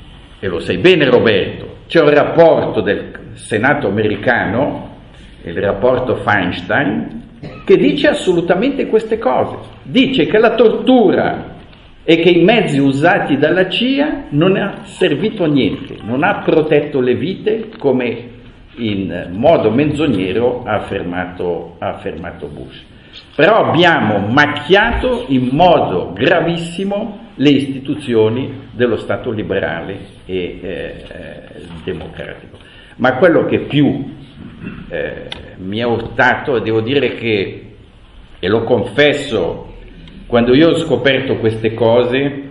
e lo sai bene Roberto, c'è un rapporto del Senato americano, il rapporto Feinstein, che dice assolutamente queste cose, dice che la tortura e che i mezzi usati dalla C I A non ha servito a niente, non ha protetto le vite come in modo menzognero ha affermato, ha affermato Bush. Però abbiamo macchiato in modo gravissimo le istituzioni dello Stato liberale e eh, democratico. Ma quello che più eh, mi ha urtato, e devo dire che, e lo confesso, quando io ho scoperto queste cose,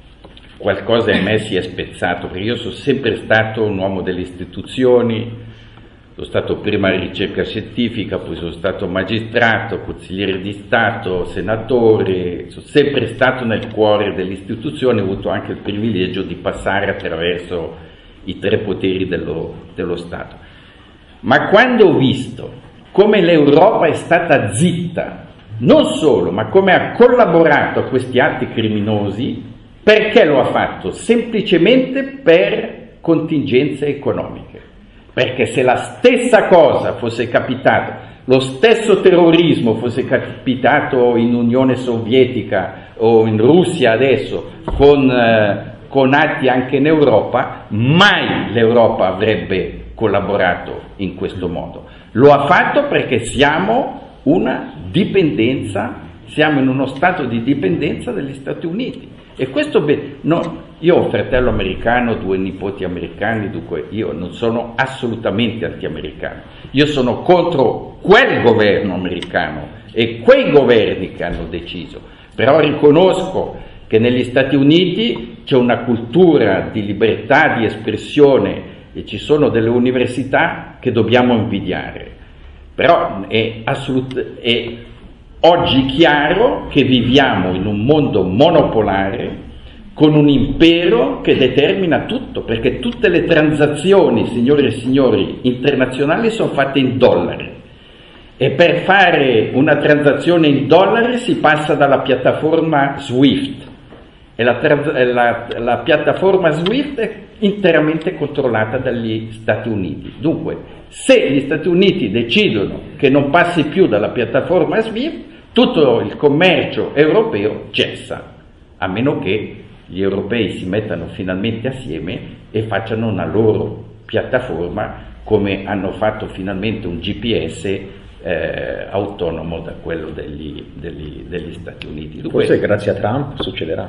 qualcosa in me si è spezzato, perché io sono sempre stato un uomo delle istituzioni, sono stato prima ricerca scientifica, poi sono stato magistrato, consigliere di Stato, senatore, sono sempre stato nel cuore delle istituzioni, ho avuto anche il privilegio di passare attraverso i tre poteri dello, dello Stato. Ma quando ho visto come l'Europa è stata zitta, non solo, ma come ha collaborato a questi atti criminosi, perché lo ha fatto? Semplicemente per contingenze economiche. Perché se la stessa cosa fosse capitata, lo stesso terrorismo fosse capitato in Unione Sovietica o in Russia adesso, con, eh, con atti anche in Europa, mai l'Europa avrebbe collaborato in questo modo. Lo ha fatto perché siamo una dipendenza, siamo in uno stato di dipendenza dagli Stati Uniti. E questo, beh, no, io ho un fratello americano, due nipoti americani, dunque io non sono assolutamente anti-americano. Io sono contro quel governo americano e quei governi che hanno deciso. Però riconosco che negli Stati Uniti c'è una cultura di libertà di espressione e ci sono delle università che dobbiamo invidiare. Però è, assolut- è oggi chiaro che viviamo in un mondo monopolare con un impero che determina tutto, perché tutte le transazioni, signore e signori, internazionali sono fatte in dollari. E per fare una transazione in dollari si passa dalla piattaforma SWIFT. E la, la, la piattaforma SWIFT è interamente controllata dagli Stati Uniti. Dunque, se gli Stati Uniti decidono che non passi più dalla piattaforma SWIFT, tutto il commercio europeo cessa, a meno che gli europei si mettano finalmente assieme e facciano una loro piattaforma, come hanno fatto finalmente un G P S eh, autonomo da quello degli, degli, degli Stati Uniti. Dunque, forse grazie a Trump succederà.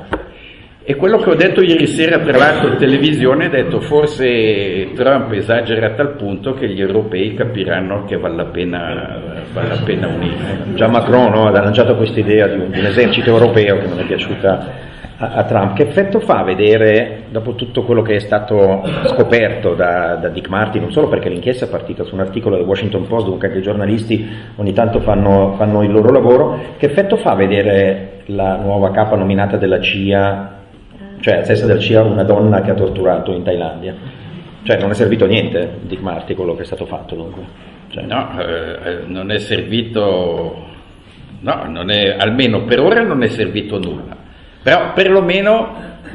E quello che ho detto ieri sera, tra l'altro, in televisione, ho detto forse Trump esagera a tal punto che gli europei capiranno che vale la pena, vale la pena unire. Già Macron, no, ha lanciato questa idea di un, di un esercito europeo che non è piaciuta a, a Trump. Che effetto fa vedere, dopo tutto quello che è stato scoperto da, da Dick Marty, non solo perché l'inchiesta è partita su un articolo del Washington Post, dunque anche i giornalisti ogni tanto fanno, fanno il loro lavoro, che effetto fa vedere la nuova capa nominata della C I A, cioè a testa della C I A, una donna che ha torturato in Thailandia? Cioè non è servito a niente Dick Marty quello che è stato fatto, dunque? Cioè, no, eh, non è servito, no, non è, almeno per ora non è servito nulla, però perlomeno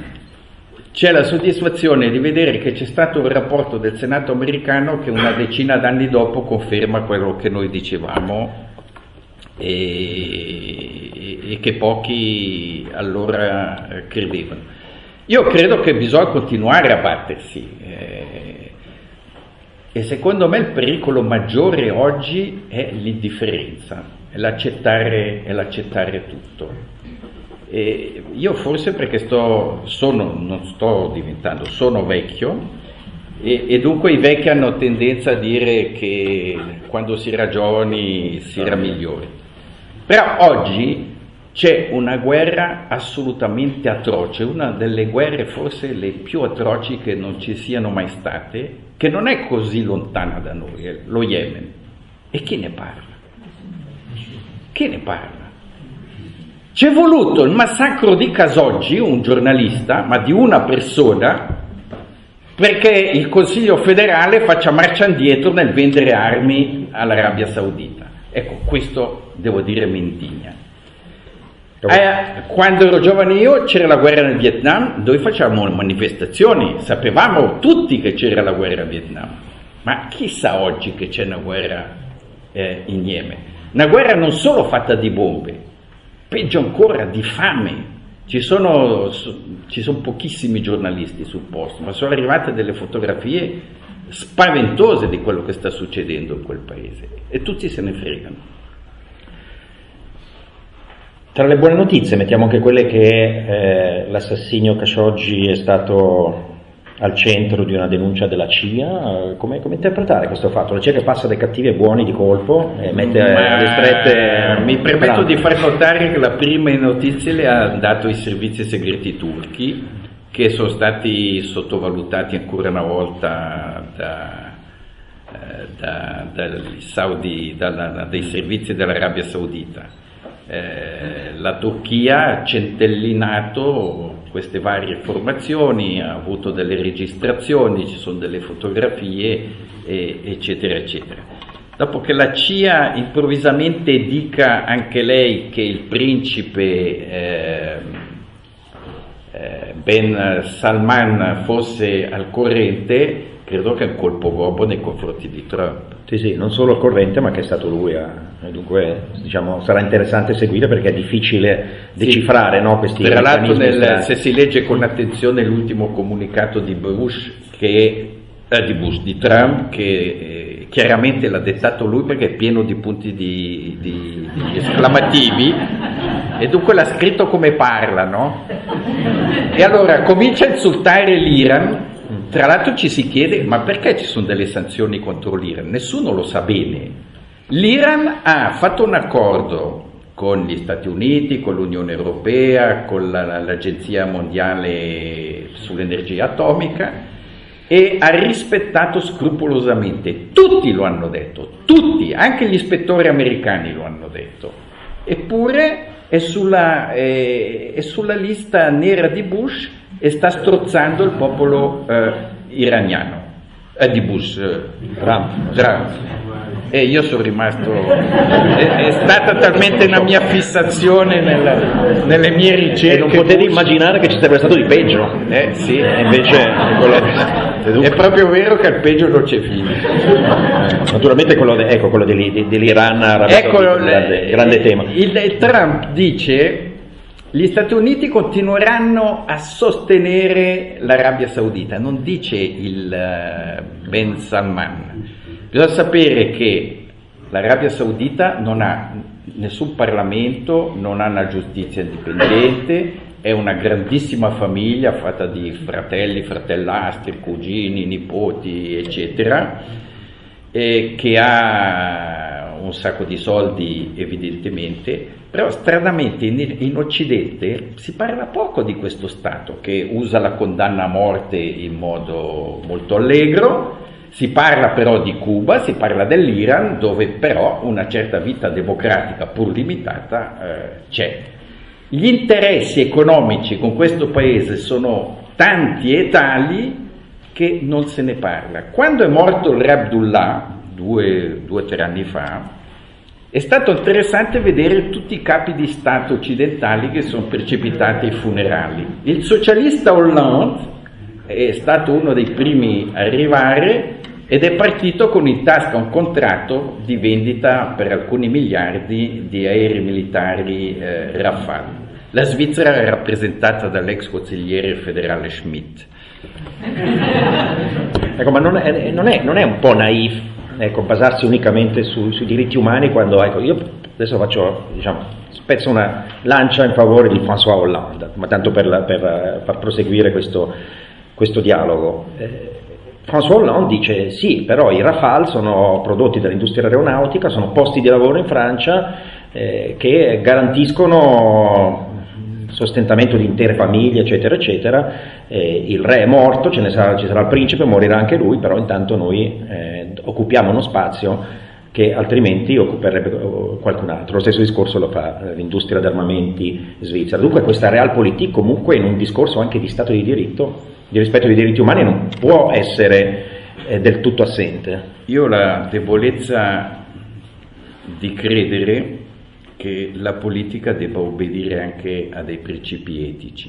c'è la soddisfazione di vedere che c'è stato un rapporto del Senato americano che una decina d'anni dopo conferma quello che noi dicevamo e, e che pochi allora credevano. Io credo che bisogna continuare a battersi eh, e secondo me il pericolo maggiore oggi è l'indifferenza, è l'accettare, è l'accettare tutto. E io forse perché sto, sono, non sto diventando, sono vecchio e, e dunque i vecchi hanno tendenza a dire che quando si era giovani si era migliori. Però oggi c'è una guerra assolutamente atroce, una delle guerre forse le più atroci che non ci siano mai state, che non è così lontana da noi, è lo Yemen. E chi ne parla? Chi ne parla? C'è voluto il massacro di Khashoggi, un giornalista, ma di una persona, perché il Consiglio federale faccia marcia indietro nel vendere armi all'Arabia Saudita. Ecco, questo devo dire mi indigna. Eh, quando ero giovane io c'era la guerra nel Vietnam, noi facevamo manifestazioni, sapevamo tutti che c'era la guerra in Vietnam, ma chissà oggi che c'è una guerra eh, in Yemen, una guerra non solo fatta di bombe, peggio ancora di fame. Ci sono, ci sono pochissimi giornalisti sul posto, ma sono arrivate delle fotografie spaventose di quello che sta succedendo in quel paese e tutti se ne fregano. Tra le buone notizie mettiamo anche quelle che eh, l'assassinio Khashoggi è stato al centro di una denuncia della C I A. Come, come interpretare questo fatto? La C I A che passa dai cattivi ai buoni di colpo e mette alle strette... Mi permetto di far notare che la prima notizie le ha dato i servizi segreti turchi, che sono stati sottovalutati ancora una volta da, da, dai, Saudi, dalla, dai servizi dell'Arabia Saudita. Eh, la Turchia ha centellinato queste varie formazioni, ha avuto delle registrazioni, ci sono delle fotografie, e, eccetera, eccetera. Dopo che la C I A improvvisamente dica anche lei che il principe eh, eh, Ben Salman fosse al corrente, credo che è un colpo gobbo nei confronti di Trump. Sì, sì, non solo al corrente, ma che è stato lui a... Dunque, diciamo, sarà interessante seguire perché è difficile decifrare, sì, no, questi Tra l'altro, nel, se si legge con attenzione l'ultimo comunicato di Bush, che, eh, di, Bush di Trump, che eh, chiaramente l'ha dettato lui perché è pieno di punti di, di, di esclamativi, e dunque l'ha scritto come parla, no? E allora comincia a insultare l'Iran. Tra l'altro ci si chiede, ma perché ci sono delle sanzioni contro l'Iran? Nessuno lo sa bene. L'Iran ha fatto un accordo con gli Stati Uniti, con l'Unione Europea, con la, l'Agenzia Mondiale sull'Energia Atomica e ha rispettato scrupolosamente. Tutti lo hanno detto, tutti, anche gli ispettori americani lo hanno detto. Eppure è sulla, è, è sulla lista nera di Bush e sta strozzando il popolo eh, iraniano, eh, di Bush, eh, Trump. Trump. E io sono rimasto, è, è stata talmente una mia fissazione nella, nelle mie ricerche. E non potevi immaginare che ci sarebbe stato di peggio. Eh sì, e invece quello, è proprio vero che al peggio non c'è fine. Naturalmente quello, de, ecco, quello dell'Iran, ecco, un grande, grande tema. Il, il Trump dice: gli Stati Uniti continueranno a sostenere l'Arabia Saudita, non dice il uh, Ben Salman. Bisogna sapere che l'Arabia Saudita non ha nessun Parlamento, non ha una giustizia indipendente, è una grandissima famiglia fatta di fratelli, fratellastri, cugini, nipoti, eccetera, e che ha un sacco di soldi evidentemente, però stranamente in, in Occidente si parla poco di questo Stato che usa la condanna a morte in modo molto allegro. Si parla però di Cuba, si parla dell'Iran, dove però una certa vita democratica, pur limitata, eh, c'è. Gli interessi economici con questo paese sono tanti e tali che non se ne parla. Quando è morto il re Abdullah, due o tre anni fa, è stato interessante vedere tutti i capi di Stato occidentali che sono precipitati ai funerali. Il socialista Hollande è stato uno dei primi a arrivare ed è partito con in tasca un contratto di vendita per alcuni miliardi di aerei militari eh, Rafale. La Svizzera è rappresentata dall'ex consigliere federale Schmidt. Ecco, ma non è, non è, non è un po' naif, ecco, basarsi unicamente su, sui diritti umani quando, ecco, io adesso faccio, diciamo, spezzo una lancia in favore di François Hollande, ma tanto per, la, per far proseguire questo, questo dialogo. Eh, François Hollande dice sì, però i Rafale sono prodotti dall'industria aeronautica, sono posti di lavoro in Francia eh, che garantiscono sostentamento di intere famiglie, eccetera, eccetera. Eh, il re è morto, ce ne sarà, ci sarà il principe, morirà anche lui, però intanto noi eh, occupiamo uno spazio che altrimenti occuperebbe qualcun altro. Lo stesso discorso lo fa l'industria d'armamenti svizzera. Dunque questa Realpolitik comunque in un discorso anche di Stato di diritto, di rispetto dei diritti umani, non può essere eh, del tutto assente. Io ho la debolezza di credere che la politica debba obbedire anche a dei principi etici.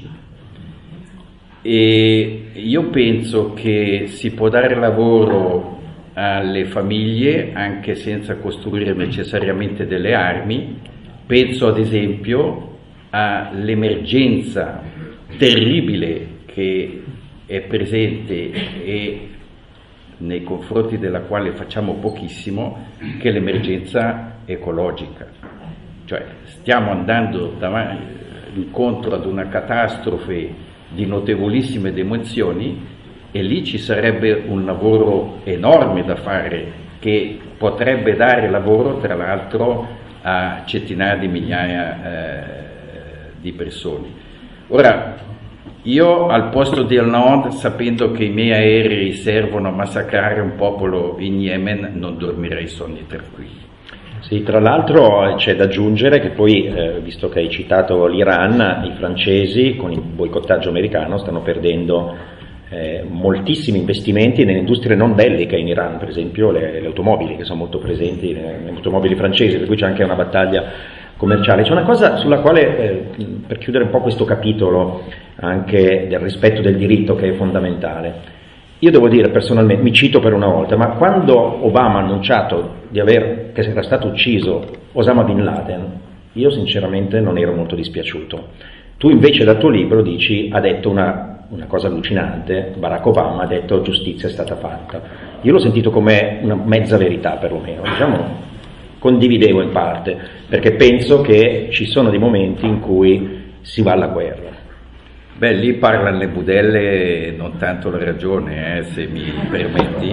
E io penso che si può dare lavoro alle famiglie anche senza costruire necessariamente delle armi. Penso ad esempio all'emergenza terribile che è presente e nei confronti della quale facciamo pochissimo, che è l'emergenza ecologica. Cioè stiamo andando davanti, incontro ad una catastrofe di notevolissime dimensioni, e lì ci sarebbe un lavoro enorme da fare, che potrebbe dare lavoro tra l'altro a centinaia di migliaia eh, di persone. Ora, io al posto di Hollande, sapendo che i miei aerei servono a massacrare un popolo in Yemen, non dormirei sonni tranquilli. Sì, tra l'altro c'è da aggiungere che poi, eh, visto che hai citato l'Iran, i francesi con il boicottaggio americano stanno perdendo Eh, moltissimi investimenti nelle industrie non belliche in Iran, per esempio le, le automobili, che sono molto presenti, le, le automobili francesi, per cui c'è anche una battaglia commerciale. C'è una cosa sulla quale, eh, per chiudere un po' questo capitolo anche del rispetto del diritto, che è fondamentale, io devo dire personalmente, mi cito per una volta, ma quando Obama ha annunciato di aver, che era stato ucciso Osama Bin Laden, io sinceramente non ero molto dispiaciuto. Tu invece dal tuo libro dici, ha detto una una cosa allucinante, Barack Obama ha detto giustizia è stata fatta. Io l'ho sentito come una mezza verità, perlomeno, diciamo, condividevo in parte, perché penso che ci sono dei momenti in cui si va alla guerra. Beh, lì parlano le budelle, non tanto la ragione, eh, se mi permetti,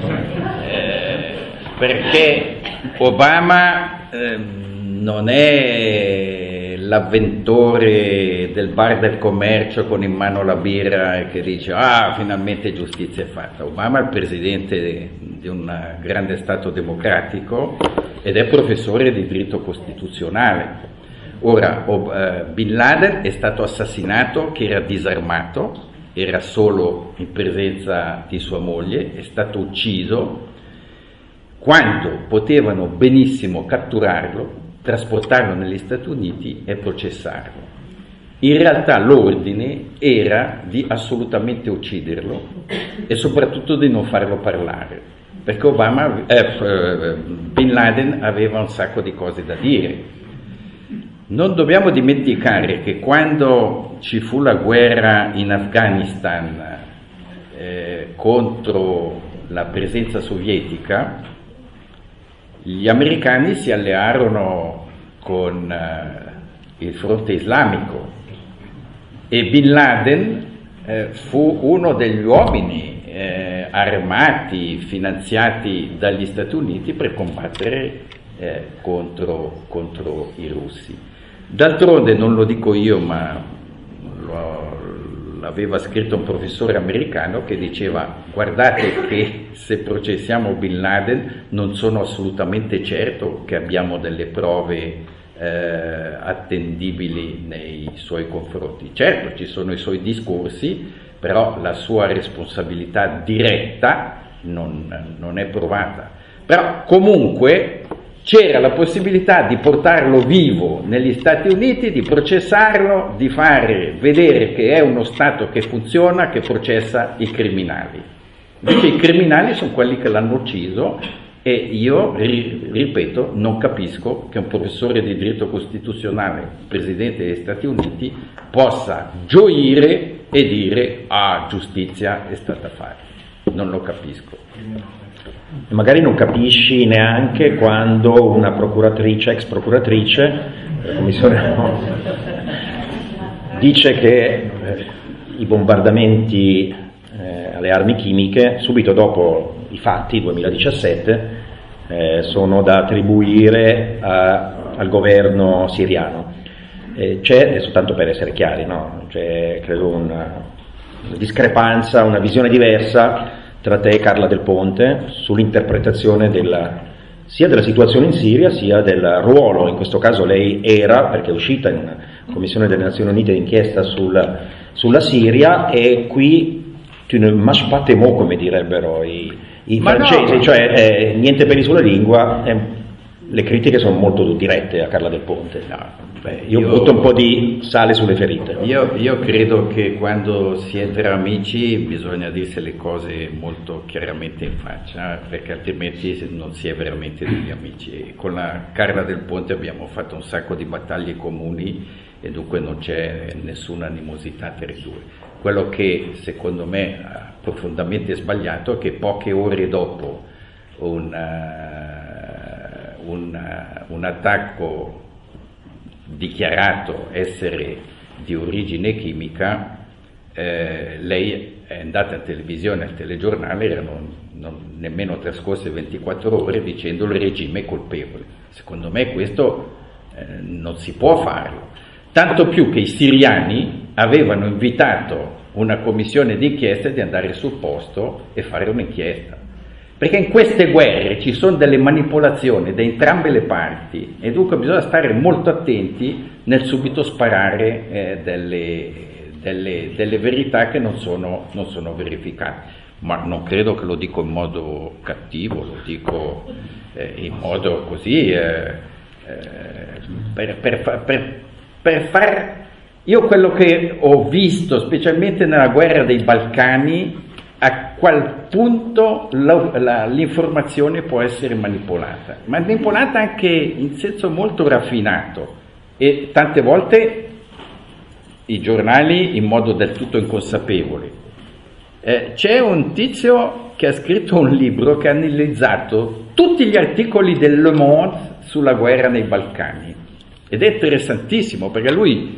eh, perché Obama eh, non è l'avventore del bar del commercio con in mano la birra e che dice ah, finalmente giustizia è fatta. Obama è il presidente di un grande stato democratico ed è professore di diritto costituzionale. Ora, Bin Laden è stato assassinato che era disarmato, era solo in presenza di sua moglie, è stato ucciso quando potevano benissimo catturarlo, trasportarlo negli Stati Uniti e processarlo. In realtà l'ordine era di assolutamente ucciderlo e soprattutto di non farlo parlare, perché Obama, eh, Bin Laden aveva un sacco di cose da dire. Non dobbiamo dimenticare che quando ci fu la guerra in Afghanistan eh, contro la presenza sovietica, gli americani si allearono con uh, il fronte islamico e Bin Laden eh, fu uno degli uomini eh, armati, finanziati dagli Stati Uniti per combattere eh, contro, contro i russi. D'altronde non lo dico io, ma lo, l'aveva scritto un professore americano che diceva guardate che se processiamo Bin Laden non sono assolutamente certo che abbiamo delle prove eh, attendibili nei suoi confronti. Certo, ci sono i suoi discorsi, però la sua responsabilità diretta non, non è provata. Però comunque c'era la possibilità di portarlo vivo negli Stati Uniti, di processarlo, di fare vedere che è uno Stato che funziona, che processa i criminali. Invece i criminali sono quelli che l'hanno ucciso e io, ripeto, non capisco che un professore di diritto costituzionale, presidente degli Stati Uniti, possa gioire e dire ah, giustizia è stata fatta. Non lo capisco. Magari non capisci neanche quando una procuratrice, ex procuratrice, della Commissione no, dice che eh, i bombardamenti eh, alle armi chimiche, subito dopo i fatti, duemiladiciassette, eh, sono da attribuire a, al governo siriano. Eh, c'è, soltanto per essere chiari, no? C'è credo una, una discrepanza, una visione diversa tra te e Carla Del Ponte sull'interpretazione della, sia della situazione in Siria sia del ruolo, in questo caso lei era, perché è uscita in una commissione delle Nazioni Unite d'inchiesta sul, sulla Siria, e qui tu ne manges pas tes mots, come direbbero i, i francesi, no. Cioè eh, niente peli sulla lingua, eh, le critiche sono molto dirette a Carla Del Ponte. No, beh, io, io butto un po' di sale sulle ferite. Io, io credo che quando si è tra amici bisogna dirsi le cose molto chiaramente in faccia, perché altrimenti non si è veramente degli amici. E con la Carla Del Ponte abbiamo fatto un sacco di battaglie comuni e dunque non c'è nessuna animosità tra i due. Quello che secondo me ha profondamente sbagliato è che poche ore dopo un... Un, un attacco dichiarato essere di origine chimica, eh, lei è andata in televisione, al telegiornale, erano non, nemmeno trascorse ventiquattro ore, dicendo il regime è colpevole. Secondo me questo eh, non si può farlo, tanto più che i siriani avevano invitato una commissione d'inchiesta di andare sul posto e fare un'inchiesta. Perché in queste guerre ci sono delle manipolazioni da entrambe le parti e dunque bisogna stare molto attenti nel subito sparare eh, delle, delle, delle verità che non sono, non sono verificate. Ma non credo che lo dico in modo cattivo, lo dico eh, in modo così eh, eh, per, per, per, per far... Io quello che ho visto, specialmente nella guerra dei Balcani, a qual punto la, la, l'informazione può essere manipolata, manipolata anche in senso molto raffinato, e tante volte i giornali in modo del tutto inconsapevole. Eh, c'è un tizio che ha scritto un libro che ha analizzato tutti gli articoli del Le Monde sulla guerra nei Balcani, ed è interessantissimo perché lui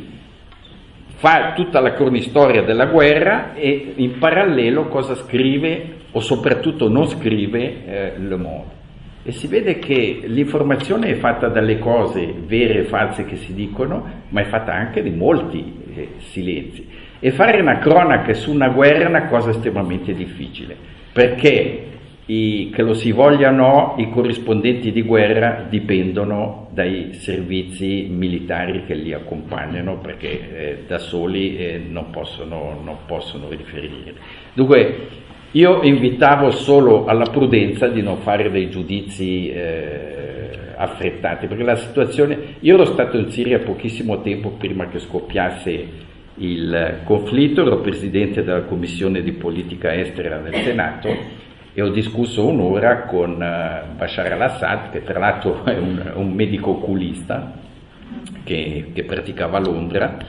fa tutta la cronistoria della guerra e in parallelo cosa scrive o soprattutto non scrive eh, Le Monde, e si vede che l'informazione è fatta dalle cose vere e false che si dicono, ma è fatta anche di molti eh, silenzi, e fare una cronaca su una guerra è una cosa estremamente difficile, perché I, che lo si voglia o no, i corrispondenti di guerra dipendono dai servizi militari che li accompagnano, perché eh, da soli eh, non possono, non possono riferire. Dunque io invitavo solo alla prudenza di non fare dei giudizi eh, affrettati, perché la situazione... Io ero stato in Siria pochissimo tempo prima che scoppiasse il conflitto, ero presidente della Commissione di Politica Estera del Senato, e ho discusso un'ora con uh, Bashar al-Assad, che tra l'altro è un, un medico oculista che, che praticava a Londra,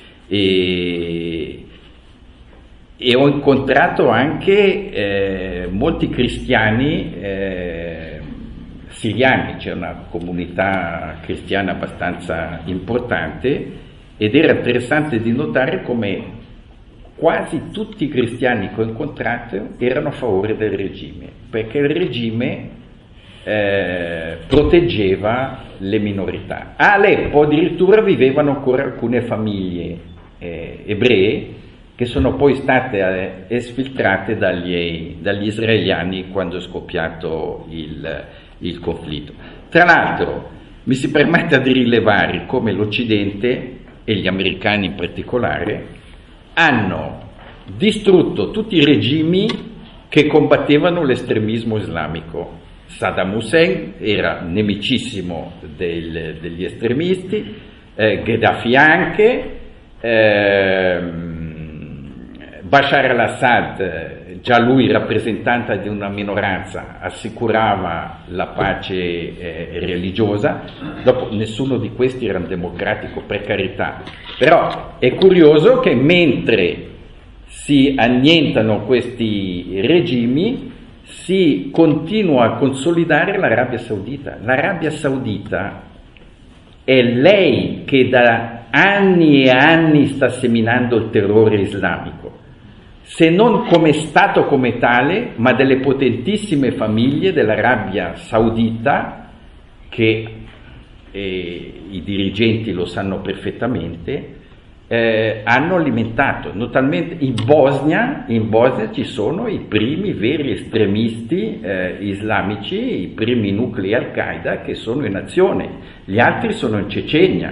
e, e ho incontrato anche eh, molti cristiani eh, siriani. C'è una comunità cristiana abbastanza importante, ed era interessante di notare come quasi tutti i cristiani che ho incontrato erano a favore del regime, perché il regime eh, proteggeva le minorità. A Aleppo addirittura vivevano ancora alcune famiglie eh, ebree che sono poi state eh, esfiltrate dagli, dagli israeliani quando è scoppiato il, il conflitto. Tra l'altro mi si permette di rilevare come l'Occidente, e gli americani in particolare, hanno distrutto tutti i regimi che combattevano l'estremismo islamico. Saddam Hussein era nemicissimo del, degli estremisti, eh, Gheddafi anche, eh, Bashar al-Assad, già lui rappresentante di una minoranza, assicurava la pace eh, religiosa. Dopo nessuno di questi era un democratico, per carità, però è curioso che mentre si annientano questi regimi si continua a consolidare l'Arabia Saudita. L'Arabia Saudita è lei che da anni e anni sta seminando il terrore islamico, se non come Stato come tale, ma delle potentissime famiglie dell'Arabia Saudita, che eh, i dirigenti lo sanno perfettamente, eh, hanno alimentato. Notalmente in Bosnia, in Bosnia ci sono i primi veri estremisti eh, islamici, i primi nuclei Al-Qaeda che sono in azione, gli altri sono in Cecenia.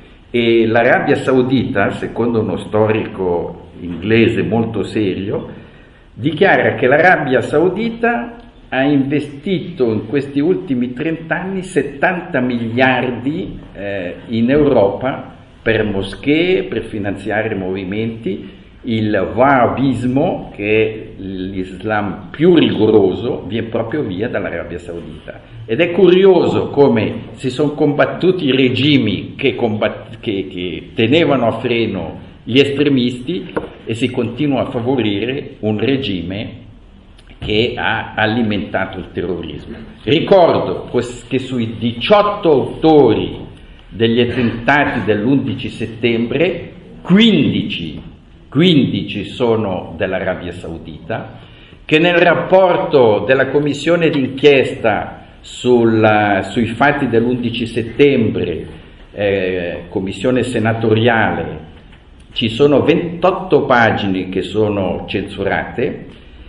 E l'Arabia Saudita, secondo uno storico inglese molto serio, dichiara che l'Arabia Saudita ha investito in questi ultimi trent'anni settanta miliardi eh, in Europa per moschee, per finanziare movimenti. Il wahhabismo, che è l'Islam più rigoroso, viene proprio via dall'Arabia Saudita. Ed è curioso come si sono combattuti i regimi che, combatt- che, che tenevano a freno gli estremisti e si continua a favorire un regime che ha alimentato il terrorismo. Ricordo che sui diciotto autori degli attentati dell'undici settembre, quindici, quindici sono dell'Arabia Saudita, che nel rapporto della commissione d'inchiesta sul, sui fatti dell'undici settembre, eh, commissione senatoriale, ci sono ventotto pagine che sono censurate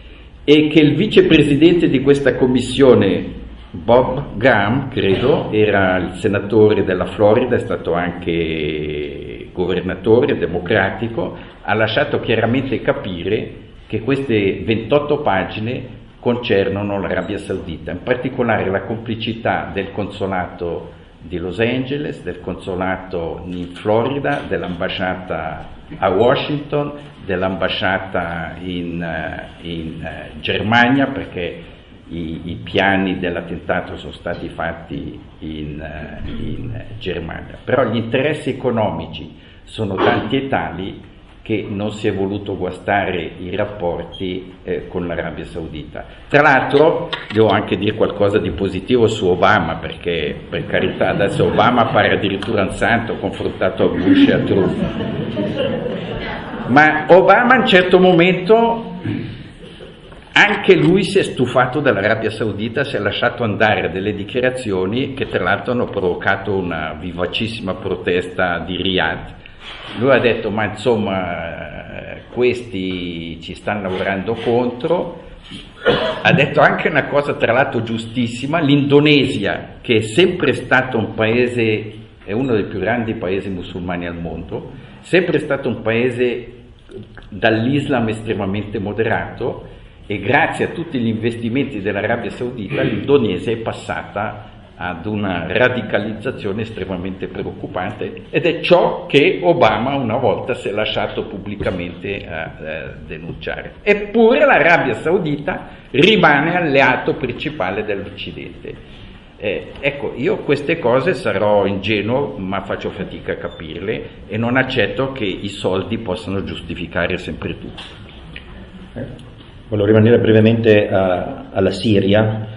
e che il vicepresidente di questa commissione, Bob Graham, credo, era il senatore della Florida, è stato anche governatore democratico, ha lasciato chiaramente capire che queste ventotto pagine concernono l'Arabia Saudita, in particolare la complicità del consolato di Los Angeles, del consolato in Florida, dell'ambasciata a Washington, dell'ambasciata in, in Germania, perché i, i piani dell'attentato sono stati fatti in, in Germania. Però gli interessi economici sono tanti e tali che non si è voluto guastare i rapporti eh, con l'Arabia Saudita. Tra l'altro devo anche dire qualcosa di positivo su Obama, perché per carità adesso Obama pare addirittura un santo confrontato a Bush e a Trump, ma Obama a un certo momento anche lui si è stufato dell'Arabia Saudita, si è lasciato andare a delle dichiarazioni che tra l'altro hanno provocato una vivacissima protesta di Riyadh. Lui ha detto, ma insomma questi ci stanno lavorando contro. Ha detto anche una cosa tra l'altro giustissima: l'Indonesia, che è sempre stato un paese, è uno dei più grandi paesi musulmani al mondo, sempre stato un paese dall'Islam estremamente moderato, e grazie a tutti gli investimenti dell'Arabia Saudita l'Indonesia è passata ad una radicalizzazione estremamente preoccupante, ed è ciò che Obama una volta si è lasciato pubblicamente a, a denunciare. Eppure l'Arabia Saudita rimane alleato principale dell'Occidente. Eh, ecco, io queste cose sarò ingenuo, ma faccio fatica a capirle e non accetto che i soldi possano giustificare sempre tutto. Eh, volevo rimanere brevemente a, alla Siria.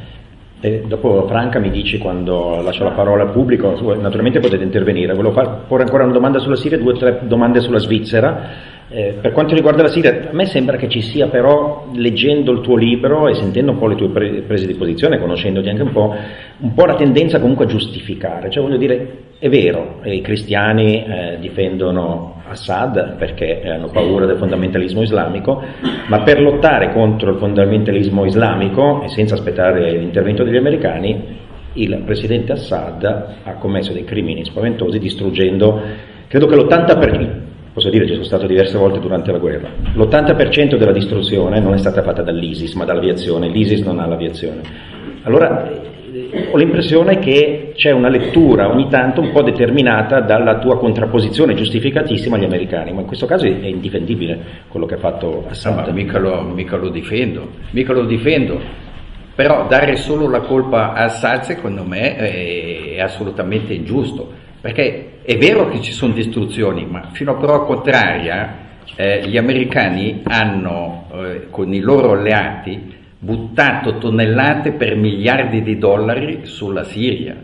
E dopo Franca mi dici, quando lascio la parola al pubblico, naturalmente potete intervenire. Volevo far, porre ancora una domanda sulla Siria e due o tre domande sulla Svizzera. Eh, per quanto riguarda la Siria, a me sembra che ci sia però, leggendo il tuo libro e sentendo un po' le tue pre- prese di posizione, conoscendoti anche un po', un po' la tendenza comunque a giustificare. Cioè, voglio dire, è vero, i cristiani eh, difendono Assad perché hanno paura del fondamentalismo islamico, ma per lottare contro il fondamentalismo islamico e senza aspettare l'intervento degli americani, il presidente Assad ha commesso dei crimini spaventosi distruggendo, credo che l'ottanta per cento, posso dire, ci sono stato diverse volte durante la guerra, l'ottanta per cento della distruzione non è stata fatta dall'ISIS ma dall'aviazione. L'ISIS non ha l'aviazione. Allora ho l'impressione che c'è una lettura ogni tanto un po' determinata dalla tua contrapposizione giustificatissima agli americani, ma in questo caso è indifendibile quello che ha fatto Assad. No, ma mica lo, mica lo difendo, mica lo difendo, però dare solo la colpa a Assad secondo me è, è assolutamente ingiusto, perché è vero che ci sono distruzioni, ma fino a prova contraria eh, gli americani hanno eh, con i loro alleati buttato tonnellate per miliardi di dollari sulla Siria.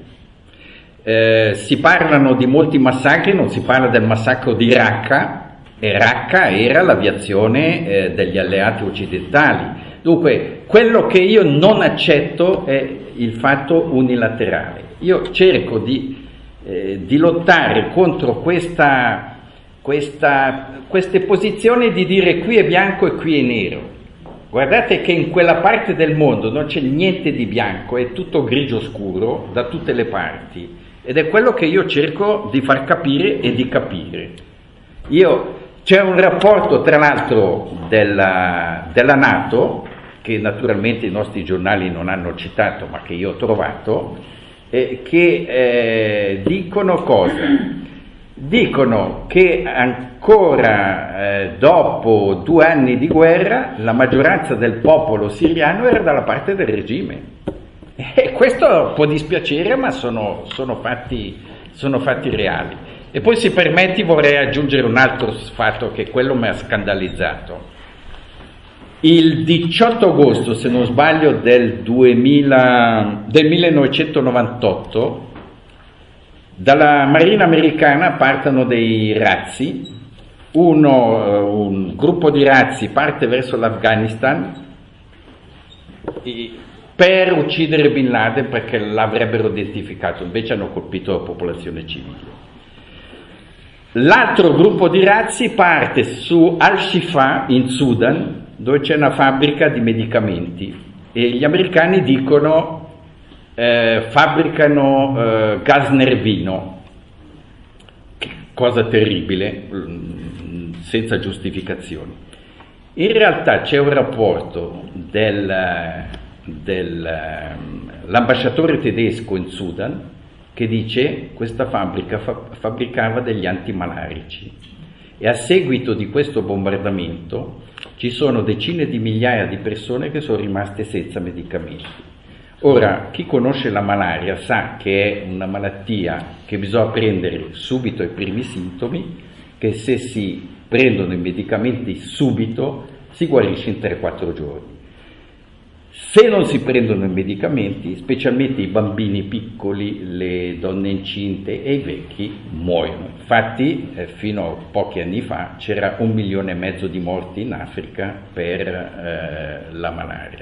Eh, si parlano di molti massacri, non si parla del massacro di Raqqa, e Raqqa era l'aviazione eh, degli alleati occidentali. Dunque, quello che io non accetto è il fatto unilaterale. Io cerco di, eh, di lottare contro questa, questa, queste posizioni di dire qui è bianco e qui è nero. Guardate che in quella parte del mondo non c'è niente di bianco, è tutto grigio scuro da tutte le parti, ed è quello che io cerco di far capire e di capire. Io, c'è un rapporto tra l'altro della, della NATO, che naturalmente i nostri giornali non hanno citato ma che io ho trovato, eh, che eh, dicono cosa? Dicono che ancora eh, dopo due anni di guerra la maggioranza del popolo siriano era dalla parte del regime, e questo può dispiacere, ma sono, sono, fatti, sono fatti reali. E poi, se permetti, vorrei aggiungere un altro fatto, che quello mi ha scandalizzato. Il diciotto agosto, se non sbaglio, del, duemila, del millenovecentonovantotto, dalla Marina americana partono dei razzi, uno, un gruppo di razzi parte verso l'Afghanistan per uccidere Bin Laden, perché l'avrebbero identificato, invece hanno colpito la popolazione civile. L'altro gruppo di razzi parte su Al-Shifa in Sudan, dove c'è una fabbrica di medicamenti, e gli americani dicono eh, fabbricano eh, gas nervino, cosa terribile, senza giustificazioni. In realtà c'è un rapporto del, dell'ambasciatore tedesco in Sudan che dice che questa fabbrica fa, fabbricava degli antimalarici, e a seguito di questo bombardamento ci sono decine di migliaia di persone che sono rimaste senza medicamenti. Ora, chi conosce la malaria sa che è una malattia che bisogna prendere subito ai primi sintomi, che se si prendono i medicamenti subito si guarisce in tre quattro giorni. Se non si prendono i medicamenti, specialmente i bambini piccoli, le donne incinte e i vecchi, muoiono. Infatti, eh, fino a pochi anni fa c'era un milione e mezzo di morti in Africa per eh, la malaria.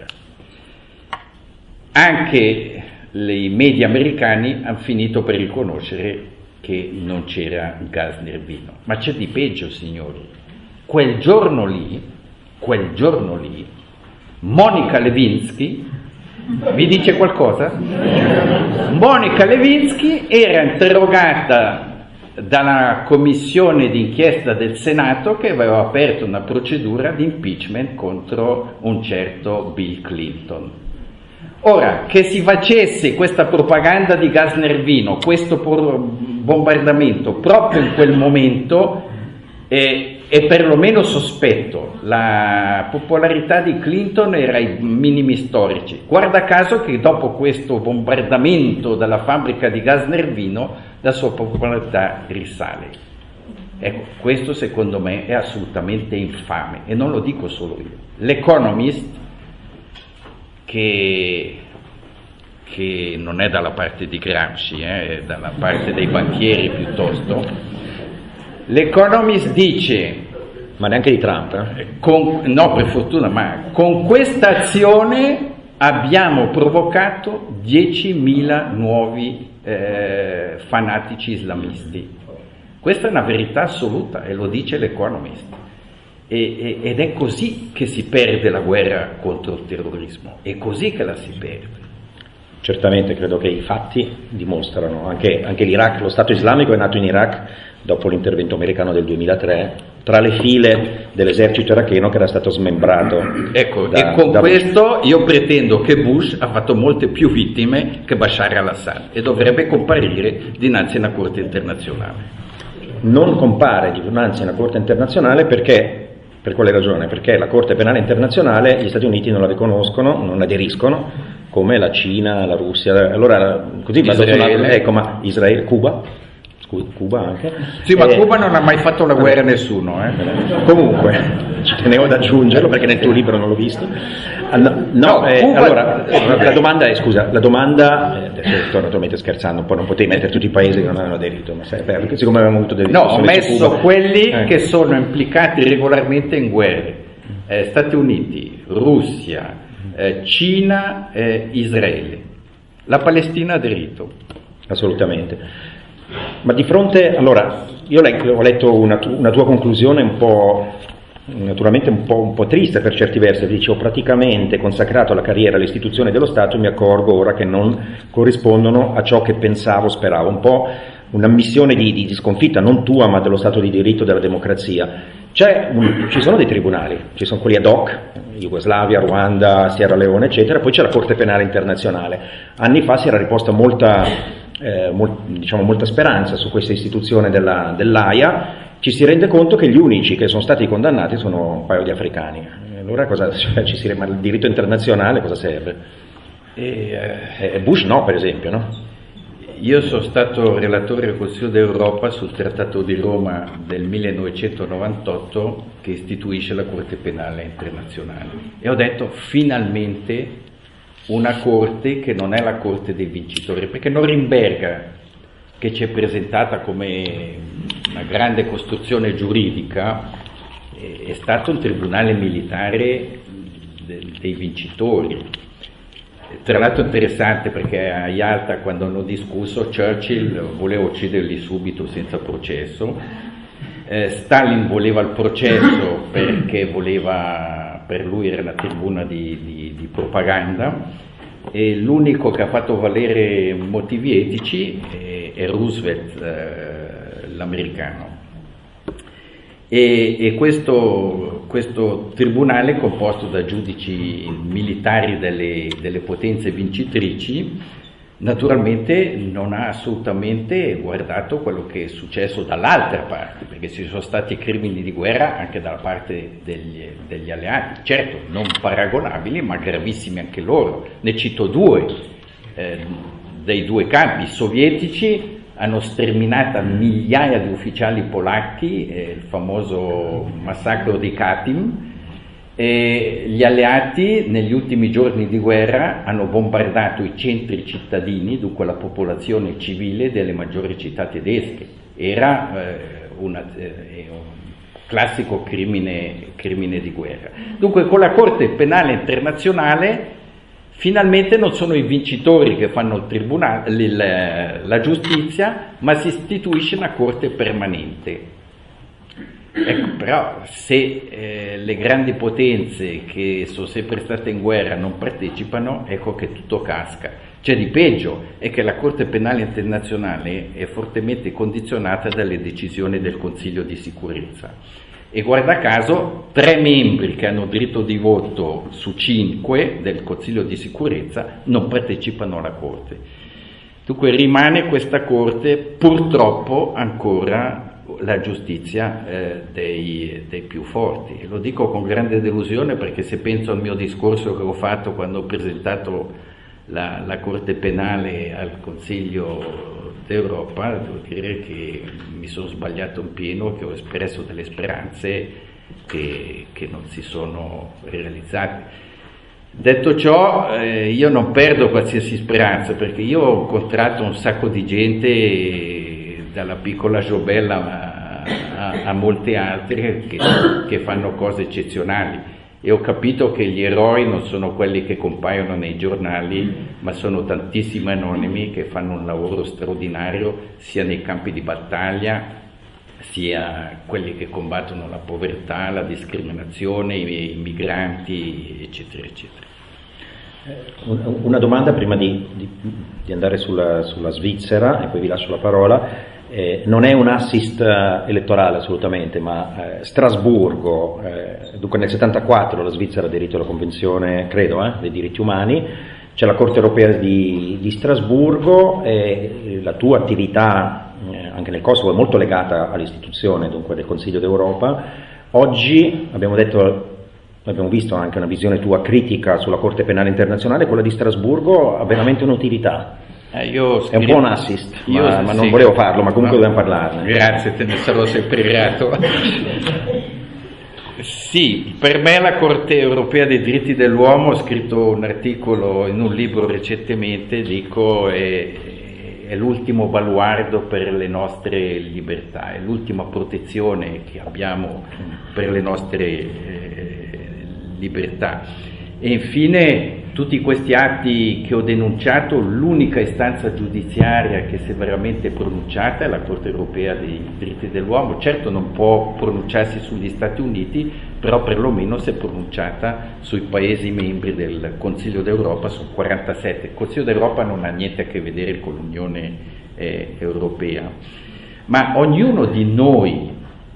Anche i media americani hanno finito per riconoscere che non c'era gas nervino. Ma c'è di peggio, signori. Quel giorno lì, quel giorno lì, Monica Lewinsky, vi dice qualcosa? Monica Lewinsky era interrogata dalla commissione d'inchiesta del Senato che aveva aperto una procedura di impeachment contro un certo Bill Clinton. Ora, che si facesse questa propaganda di gas nervino, questo bombardamento proprio in quel momento, è, è perlomeno sospetto. La popolarità di Clinton era ai minimi storici. Guarda caso che dopo questo bombardamento dalla fabbrica di gas nervino la sua popolarità risale. Ecco, questo secondo me è assolutamente infame, e non lo dico solo io. L'Economist, che, che non è dalla parte di Gramsci, eh, è dalla parte dei banchieri piuttosto, l'Economist dice, ma neanche di Trump, eh? con, no, per fortuna, ma con questa azione abbiamo provocato diecimila nuovi eh, fanatici islamisti. Questa è una verità assoluta, e lo dice l'Economist. E, ed è così che si perde la guerra contro il terrorismo, è così che la si perde. Certamente, credo che i fatti dimostrano, anche, anche l'Iraq, lo Stato islamico è nato in Iraq dopo l'intervento americano del duemilatré, tra le file dell'esercito iracheno che era stato smembrato. Ecco, da, e con da questo io pretendo che Bush ha fatto molte più vittime che Bashar al-Assad, e dovrebbe comparire dinanzi a una corte internazionale. Non compare dinanzi a una corte internazionale perché... Per quale ragione? Perché la Corte Penale Internazionale gli Stati Uniti non la riconoscono, non aderiscono, come la Cina, la Russia. Allora, così Israele. Ecco, ma Israele, Cuba, scusa, Cuba anche. Sì, ma eh, Cuba non ha mai fatto la guerra a nessuno, eh. Comunque, ci tenevo ad aggiungerlo perché nel tuo libro non l'ho visto. No, No, eh, Cuba- allora, eh, la domanda è, scusa, la domanda, eh, sto naturalmente scherzando, poi non potevi mettere tutti i paesi che non hanno aderito, ma sai, perché siccome avevamo avuto delle No, ho discussioni su messo Cuba- quelli eh. che sono implicati regolarmente in guerre. Eh, Stati Uniti, Russia, eh, Cina, eh, Israele. La Palestina ha aderito. Assolutamente. Ma di fronte, allora, io ho letto una, una tua conclusione un po', naturalmente un po', un po' triste per certi versi, dice: ho praticamente consacrato la carriera all'istituzione dello Stato e mi accorgo ora che non corrispondono a ciò che pensavo, speravo, un po' un'ammissione di, di, di sconfitta, non tua ma dello Stato di diritto, della democrazia. C'è un, ci sono dei tribunali, ci sono quelli ad hoc, Jugoslavia, Ruanda, Sierra Leone, eccetera, poi c'è la Corte Penale Internazionale. Anni fa si era riposta molta, eh, mol, diciamo, molta speranza su questa istituzione della, dell'Aia. Ci si rende conto che gli unici che sono stati condannati sono un paio di africani. Allora cosa, cioè, ci si, ma il diritto internazionale cosa serve? E, eh, Bush no, per esempio, no? Io sono stato relatore al Consiglio d'Europa sul Trattato di Roma del millenovecentonovantotto che istituisce la Corte Penale Internazionale e ho detto finalmente una Corte che non è la Corte dei vincitori, perché Norimberga, che ci è presentata come una grande costruzione giuridica, è stato un tribunale militare dei vincitori. Tra l'altro interessante perché a Yalta, quando hanno discusso, Churchill voleva ucciderli subito senza processo, eh, Stalin voleva il processo perché voleva, per lui era una tribuna di, di, di propaganda, e l'unico che ha fatto valere motivi etici è, è Roosevelt, eh, l'americano. E, e questo, questo tribunale è composto da giudici militari delle, delle potenze vincitrici, naturalmente non ha assolutamente guardato quello che è successo dall'altra parte, perché ci sono stati crimini di guerra anche dalla parte degli, degli alleati, certo non paragonabili ma gravissimi anche loro. Ne cito due, eh, dei due campi. I sovietici hanno sterminato migliaia di ufficiali polacchi, eh, il famoso massacro di Katyn, e gli alleati negli ultimi giorni di guerra hanno bombardato i centri cittadini, dunque la popolazione civile delle maggiori città tedesche. Era eh, una, eh, un classico crimine, crimine di guerra. Dunque con la Corte Penale Internazionale finalmente non sono i vincitori che fanno il tribunale, il, la giustizia, ma si istituisce una corte permanente. Ecco, però se eh, le grandi potenze che sono sempre state in guerra non partecipano, ecco che tutto casca. C'è di peggio, è che la Corte Penale Internazionale è fortemente condizionata dalle decisioni del Consiglio di Sicurezza. E guarda caso, tre membri che hanno diritto di voto su cinque del Consiglio di Sicurezza non partecipano alla Corte. Dunque rimane questa Corte purtroppo ancora la giustizia eh, dei, dei più forti. E lo dico con grande delusione perché se penso al mio discorso che ho fatto quando ho presentato la, la Corte Penale al Consiglio d'Europa, devo dire che mi sono sbagliato in pieno, che ho espresso delle speranze che, che non si sono realizzate. Detto ciò, eh, io non perdo qualsiasi speranza, perché io ho incontrato un sacco di gente, dalla piccola Jobella a, a, a molte altre, che, che fanno cose eccezionali. E ho capito che gli eroi non sono quelli che compaiono nei giornali, ma sono tantissimi anonimi che fanno un lavoro straordinario sia nei campi di battaglia, sia quelli che combattono la povertà, la discriminazione, i, i migranti, eccetera, eccetera. Una domanda prima di, di, di andare sulla, sulla Svizzera, e poi vi lascio la parola. Eh, non è un assist elettorale assolutamente, ma eh, Strasburgo, eh, dunque nel settantaquattro la Svizzera ha aderito alla Convenzione, credo, eh, dei diritti umani, c'è la Corte Europea di, di Strasburgo, e la tua attività eh, anche nel Kosovo è molto legata all'istituzione dunque del Consiglio d'Europa. Oggi abbiamo detto, abbiamo visto anche una visione tua critica sulla Corte Penale Internazionale, quella di Strasburgo ha veramente un'utilità. Eh, io è un po' un assist, io, ma, ma sì, non volevo farlo, ma comunque no, dobbiamo parlarne. Grazie, te ne sarò sempre grato. Sì, per me la Corte Europea dei diritti dell'uomo, ho scritto un articolo in un libro recentemente, dico è, è l'ultimo baluardo per le nostre libertà, è l'ultima protezione che abbiamo per le nostre eh, libertà. E infine tutti questi atti che ho denunciato, l'unica istanza giudiziaria che si è veramente pronunciata è la Corte Europea dei Diritti dell'Uomo. Certo non può pronunciarsi sugli Stati Uniti, però perlomeno si è pronunciata sui Paesi membri del Consiglio d'Europa, su quarantasette. Il Consiglio d'Europa non ha niente a che vedere con l'Unione eh, Europea. Ma ognuno di noi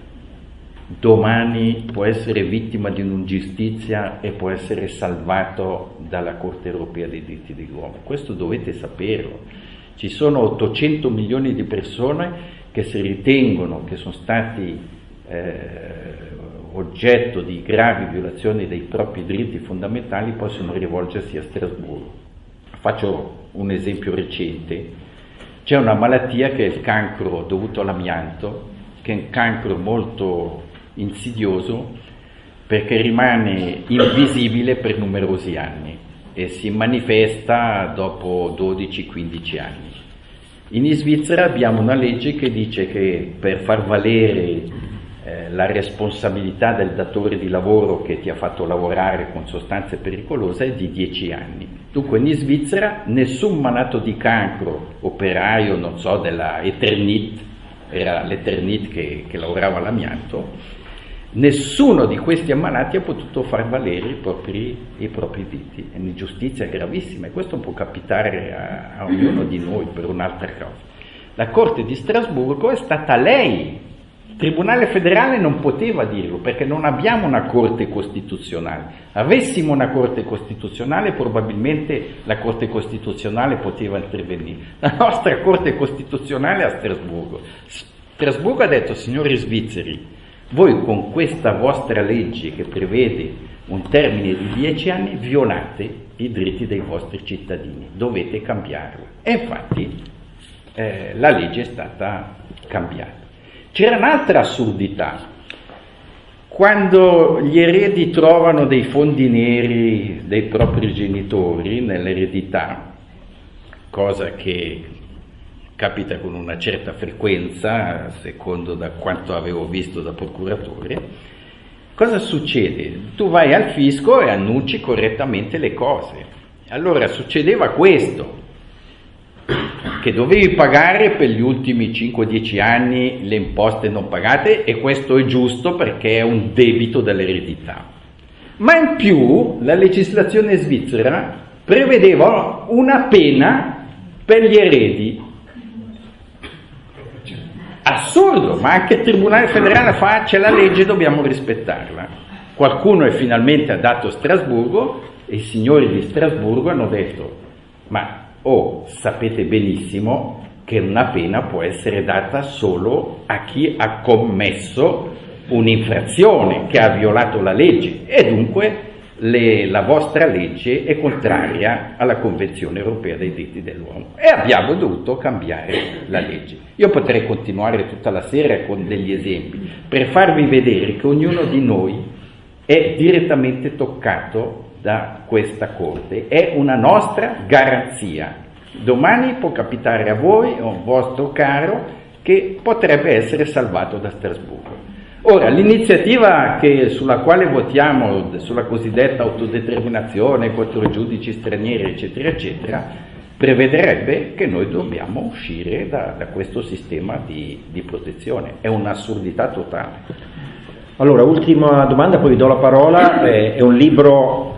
domani può essere vittima di un'ingiustizia e può essere salvato dalla Corte Europea dei Diritti dell'Uomo. Questo dovete saperlo. Ci sono ottocento milioni di persone che si ritengono che sono stati eh, oggetto di gravi violazioni dei propri diritti fondamentali, possono rivolgersi a Strasburgo. Faccio un esempio recente. C'è una malattia che è il cancro dovuto all'amianto, che è un cancro molto insidioso perché rimane invisibile per numerosi anni e si manifesta dopo dodici quindici anni. In Svizzera abbiamo una legge che dice che per far valere eh, la responsabilità del datore di lavoro che ti ha fatto lavorare con sostanze pericolose è di dieci anni. Dunque in Svizzera nessun malato di cancro, operaio, non so, della Eternit, era l'Eternit che, che lavorava all'amianto, nessuno di questi ammalati ha potuto far valere i propri, i propri diritti. È un'ingiustizia gravissima e questo può capitare a, a ognuno di noi per un'altra causa. La Corte di Strasburgo è stata lei, il Tribunale federale non poteva dirlo perché non abbiamo una Corte costituzionale. Avessimo una Corte costituzionale probabilmente la Corte costituzionale poteva intervenire. La nostra Corte costituzionale è a Strasburgo. Strasburgo ha detto: signori svizzeri, voi con questa vostra legge che prevede un termine di dieci anni violate i diritti dei vostri cittadini, dovete cambiarla. E infatti eh, la legge è stata cambiata. C'era un'altra assurdità. Quando gli eredi trovano dei fondi neri dei propri genitori nell'eredità, cosa che capita con una certa frequenza, secondo da quanto avevo visto da procuratore, cosa succede? Tu vai al fisco e annunci correttamente le cose. Allora succedeva questo, che dovevi pagare per gli ultimi cinque dieci anni le imposte non pagate, e questo è giusto perché è un debito dell'eredità. Ma in più la legislazione svizzera prevedeva una pena per gli eredi. Assurdo, ma anche il Tribunale federale fa: c'è la legge, dobbiamo rispettarla. Qualcuno è finalmente andato a Strasburgo e i signori di Strasburgo hanno detto: ma oh, sapete benissimo che una pena può essere data solo a chi ha commesso un'infrazione, che ha violato la legge, e dunque le, la vostra legge è contraria alla Convenzione Europea dei Diritti dell'Uomo, e abbiamo dovuto cambiare la legge. Io potrei continuare tutta la sera con degli esempi per farvi vedere che ognuno di noi è direttamente toccato da questa Corte, è una nostra garanzia. Domani può capitare a voi o a un vostro caro che potrebbe essere salvato da Strasburgo. Ora, l'iniziativa che, sulla quale votiamo, sulla cosiddetta autodeterminazione contro i giudici stranieri, eccetera, eccetera, prevederebbe che noi dobbiamo uscire da, da questo sistema di, di protezione. È un'assurdità totale. Allora, ultima domanda, poi vi do la parola. È, è un libro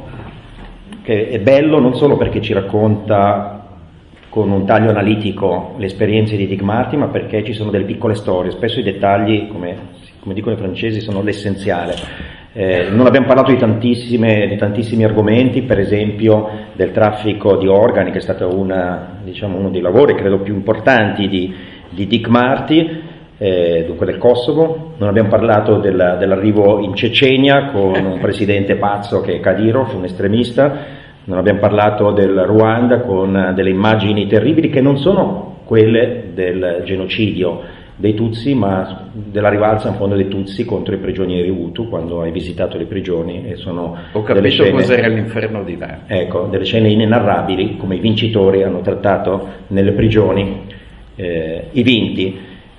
che è bello non solo perché ci racconta con un taglio analitico le esperienze di Dick Marty, ma perché ci sono delle piccole storie. Spesso i dettagli, come, come dicono i francesi, sono l'essenziale. Eh, non abbiamo parlato di, tantissime, di tantissimi argomenti, per esempio del traffico di organi, che è stato una, diciamo, uno dei lavori credo più importanti di, di Dick Marty, eh, dunque del Kosovo. Non abbiamo parlato del, dell'arrivo in Cecenia con un presidente pazzo che è Kadyrov, un estremista. Non abbiamo parlato del Ruanda con delle immagini terribili che non sono quelle del genocidio dei Tutsi, ma della rivalsa in fondo dei Tutsi contro i prigionieri Hutu, quando hai visitato le prigioni, e sono Ho capito scene, cos'era l'inferno di Dante. Ecco, delle scene inenarrabili, come i vincitori hanno trattato nelle prigioni eh, i vinti.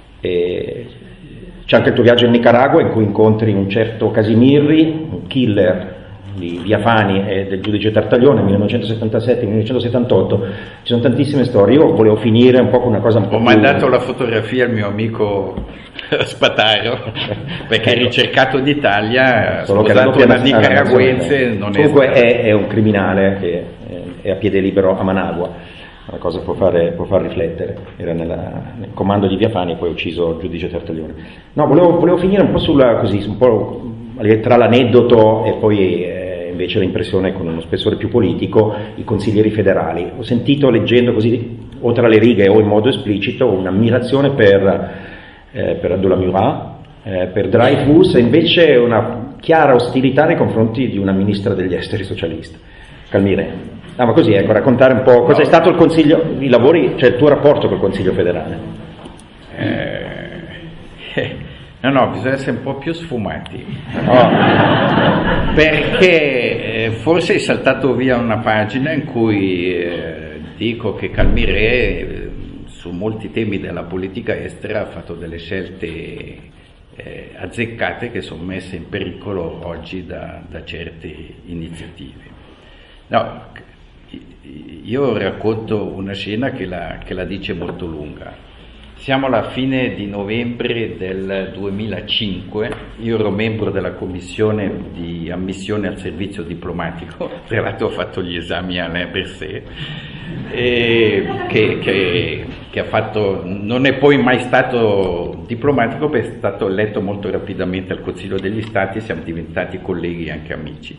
E c'è anche il tuo viaggio in Nicaragua, in cui incontri un certo Casimirri, un killer di Via Fani e del giudice Tartaglione, millenovecentosettantasette millenovecentosettantotto, ci sono tantissime storie. Io volevo finire un po' con una cosa un po' Ho più... mandato la fotografia al mio amico Spataro, perché è ricercato d'Italia, solo sposato che una nicaraguense, non è... Comunque è, è un criminale che è a piede libero a Managua, una cosa può fare, può far riflettere. Era nella, nel comando di Via Fani e poi ha ucciso il giudice Tartaglione. No, volevo, volevo finire un po' sulla, così, un po' tra l'aneddoto e poi eh, invece l'impressione con uno spessore più politico, i consiglieri federali. Ho sentito, leggendo così, o tra le righe o in modo esplicito, un'ammirazione per, eh, per Abdullah Murat, eh, per Dreyfus, e invece una chiara ostilità nei confronti di una ministra degli esteri socialista, Calmire. Ah, ma così, ecco, raccontare un po' cosa è stato il Consiglio, i lavori, cioè il tuo rapporto col Consiglio federale. Eh, no, no, bisogna essere un po' più sfumati, no, perché eh, forse è saltato via una pagina in cui eh, dico che Calmire eh, su molti temi della politica estera ha fatto delle scelte eh, azzeccate che sono messe in pericolo oggi da, da certe iniziative. No, io racconto una scena che la, che la dice molto lunga. Siamo alla fine di novembre del duemilacinque, io ero membro della commissione di ammissione al servizio diplomatico, tra l'altro ho fatto gli esami all'A Berset, e che, che, che ha fatto, non è poi mai stato diplomatico perché è stato eletto molto rapidamente al Consiglio degli Stati, siamo diventati colleghi e anche amici.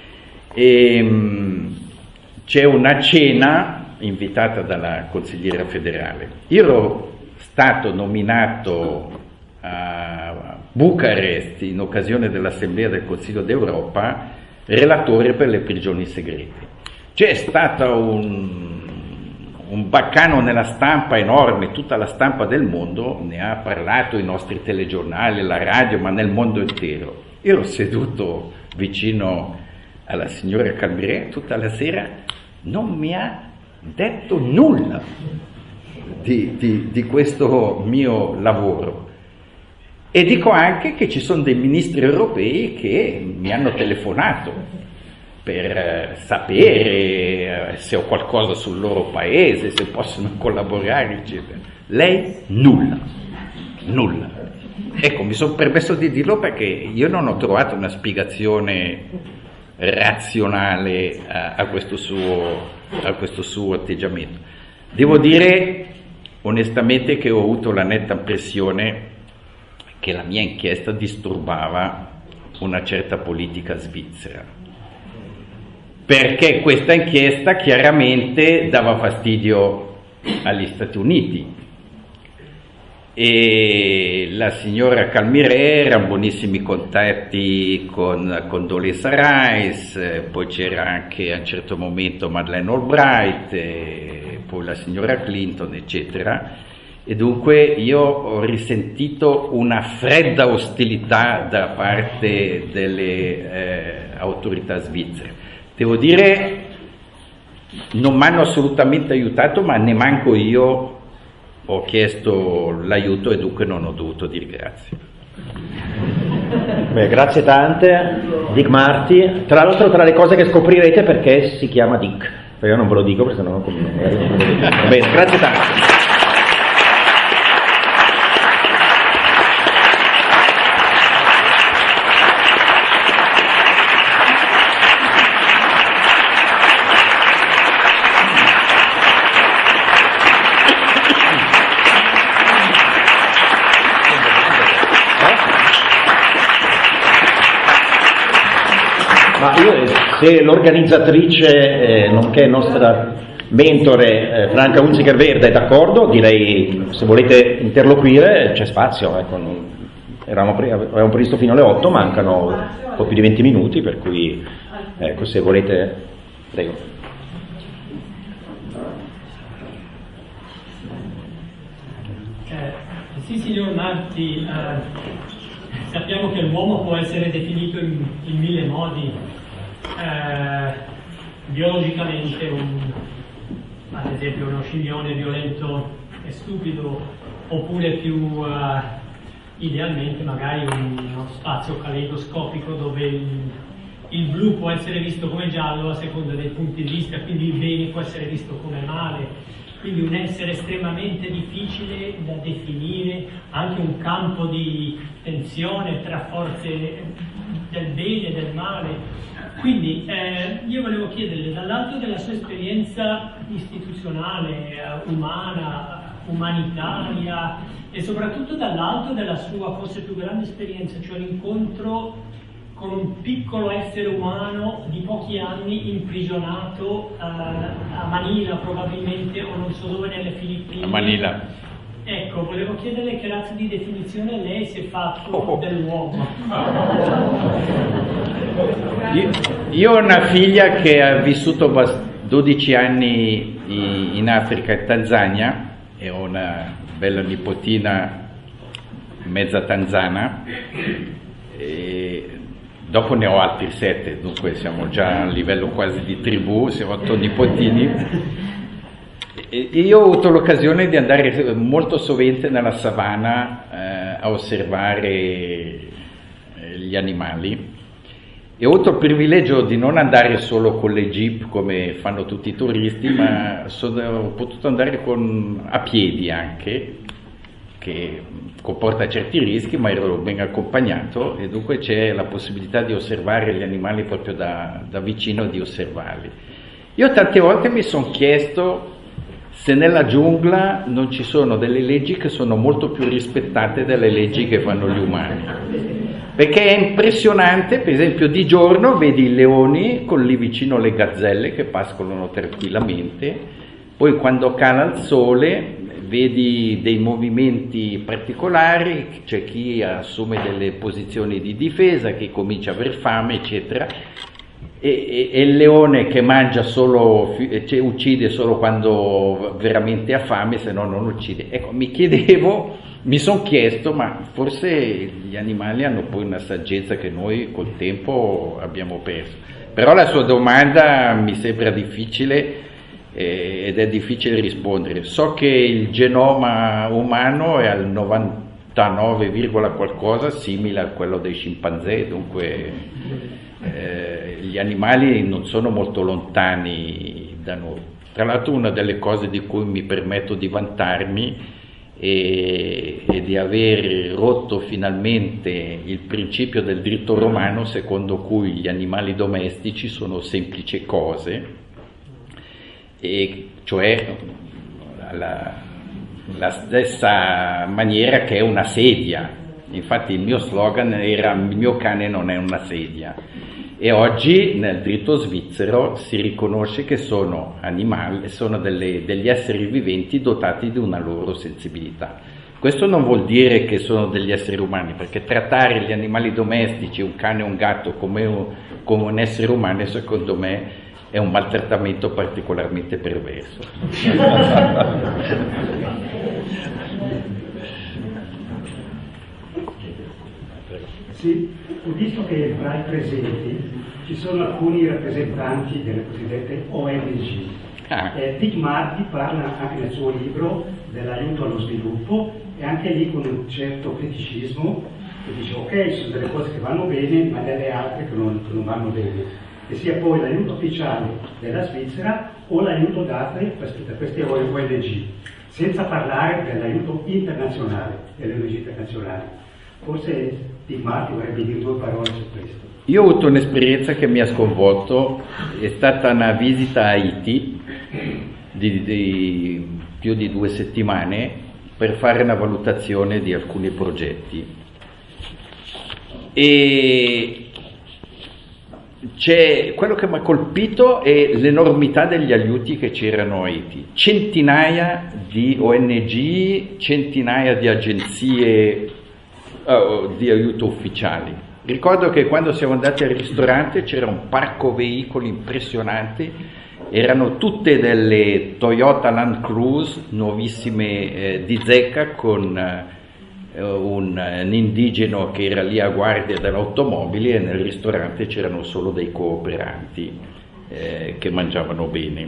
E, c'è una cena invitata dalla consigliera federale. Io ero stato nominato a Bucarest in occasione dell'Assemblea del Consiglio d'Europa relatore per le prigioni segrete. C'è stato un, un baccano nella stampa enorme, tutta la stampa del mondo ne ha parlato, i nostri telegiornali, la radio, ma nel mondo intero. Io ero seduto vicino alla signora Calmire tutta la sera, non mi ha detto nulla di, di, di questo mio lavoro. E dico anche che ci sono dei ministri europei che mi hanno telefonato per eh, sapere eh, se ho qualcosa sul loro paese, se possono collaborare, eccetera. Lei nulla, nulla. Ecco, mi sono permesso di dirlo perché io non ho trovato una spiegazione razionale a, a, questo suo, a questo suo atteggiamento. Devo dire onestamente che ho avuto la netta impressione che la mia inchiesta disturbava una certa politica svizzera, perché questa inchiesta chiaramente dava fastidio agli Stati Uniti. E la signora Calmire era buonissimi contatti con Condoleezza Rice, poi c'era anche a un certo momento Madeleine Albright, poi la signora Clinton, eccetera, e dunque io ho risentito una fredda ostilità da parte delle eh, autorità svizzere. Devo dire, non mi hanno assolutamente aiutato, ma ne manco io ho chiesto l'aiuto e dunque non ho dovuto dire grazie. Beh, grazie tante, Dick Marty. Tra l'altro, tra le cose che scoprirete, perché si chiama Dick, perché io non ve lo dico perché sennò non conviene. Bene, grazie tante. Ma io, se l'organizzatrice, eh, nonché nostra mentore, eh, Franca Hunziker Verde, è d'accordo, direi, se volete interloquire c'è spazio. Ecco, non, eravamo, pre- avevamo previsto fino alle otto, mancano un po' più di venti minuti, per cui ecco, se volete, prego. Eh, sì, signor Marti, eh, sappiamo che l'uomo può essere definito in, in mille modi, eh, biologicamente un, ad esempio uno sciglione violento e stupido, oppure più eh, idealmente magari un, uno spazio caleidoscopico dove il, il blu può essere visto come giallo a seconda dei punti di vista, quindi il bene può essere visto come male. Quindi un essere estremamente difficile da definire, anche un campo di tensione tra forze del bene e del male. Quindi eh, io volevo chiederle, dall'alto della sua esperienza istituzionale, umana, umanitaria, e soprattutto dall'alto della sua forse più grande esperienza, cioè l'incontro con un piccolo essere umano di pochi anni imprigionato uh, a Manila probabilmente, o non so dove, nelle Filippine. A Manila. Ecco, volevo chiederle che razza di definizione lei si è fatto oh. dell'uomo. Io, io ho una figlia che ha vissuto dodici anni in Africa e Tanzania, e ho una bella nipotina mezza tanzana, e dopo ne ho altri sette, dunque siamo già a livello quasi di tribù, siamo otto nipotini. E io ho avuto l'occasione di andare molto sovente nella savana eh, a osservare eh, gli animali, e ho avuto il privilegio di non andare solo con le jeep come fanno tutti i turisti, ma sono, ho potuto andare con, a piedi anche, che comporta certi rischi, ma ero ben accompagnato, e dunque c'è la possibilità di osservare gli animali proprio da, da vicino, di osservarli. Io tante volte mi sono chiesto se nella giungla non ci sono delle leggi che sono molto più rispettate delle leggi che fanno gli umani, perché è impressionante. Per esempio di giorno vedi i leoni con lì vicino le gazzelle che pascolano tranquillamente, poi quando cala il sole vedi dei movimenti particolari, c'è chi assume delle posizioni di difesa, chi comincia a aver fame, eccetera, e, e, e il leone che mangia solo, cioè, uccide solo quando veramente ha fame, se no non uccide. Ecco, mi chiedevo, mi sono chiesto, ma forse gli animali hanno poi una saggezza che noi col tempo abbiamo perso. Però la sua domanda mi sembra difficile, ed è difficile rispondere. So che il genoma umano è al novantanove, qualcosa simile a quello dei scimpanzé, dunque eh, gli animali non sono molto lontani da noi. Tra l'altro una delle cose di cui mi permetto di vantarmi è, è di aver rotto finalmente il principio del diritto romano secondo cui gli animali domestici sono semplici cose, e cioè la, la stessa maniera che è una sedia. Infatti il mio slogan era: il mio cane non è una sedia, e oggi nel diritto svizzero si riconosce che sono animali, sono delle, degli esseri viventi dotati di una loro sensibilità. Questo non vuol dire che sono degli esseri umani, perché trattare gli animali domestici, un cane e un gatto, come un, come un essere umano, secondo me è un maltrattamento particolarmente perverso. Sì, ho visto che tra i presenti ci sono alcuni rappresentanti delle cosiddette O N G. Ah. Eh, Dick Marty parla anche nel suo libro dell'aiuto allo sviluppo, e anche lì con un certo criticismo, che dice ok, ci sono delle cose che vanno bene, ma delle altre che non, che non vanno bene. Che sia poi l'aiuto ufficiale della Svizzera o l'aiuto dato da queste O N G, senza parlare dell'aiuto internazionale, delle O N G internazionali. Forse Dick Marty vorrebbe dire due parole su questo. Io ho avuto un'esperienza che mi ha sconvolto, è stata una visita a Haiti di, di più di due settimane per fare una valutazione di alcuni progetti. E c'è, quello che mi ha colpito è l'enormità degli aiuti che c'erano a Haiti. Centinaia di O N G, centinaia di agenzie uh, di aiuto ufficiali. Ricordo che quando siamo andati al ristorante c'era un parco veicoli impressionante, erano tutte delle Toyota Land Cruise nuovissime eh, di zecca, con eh, un, un indigeno che era lì a guardia dell'automobile, e nel ristorante c'erano solo dei cooperanti eh, che mangiavano bene.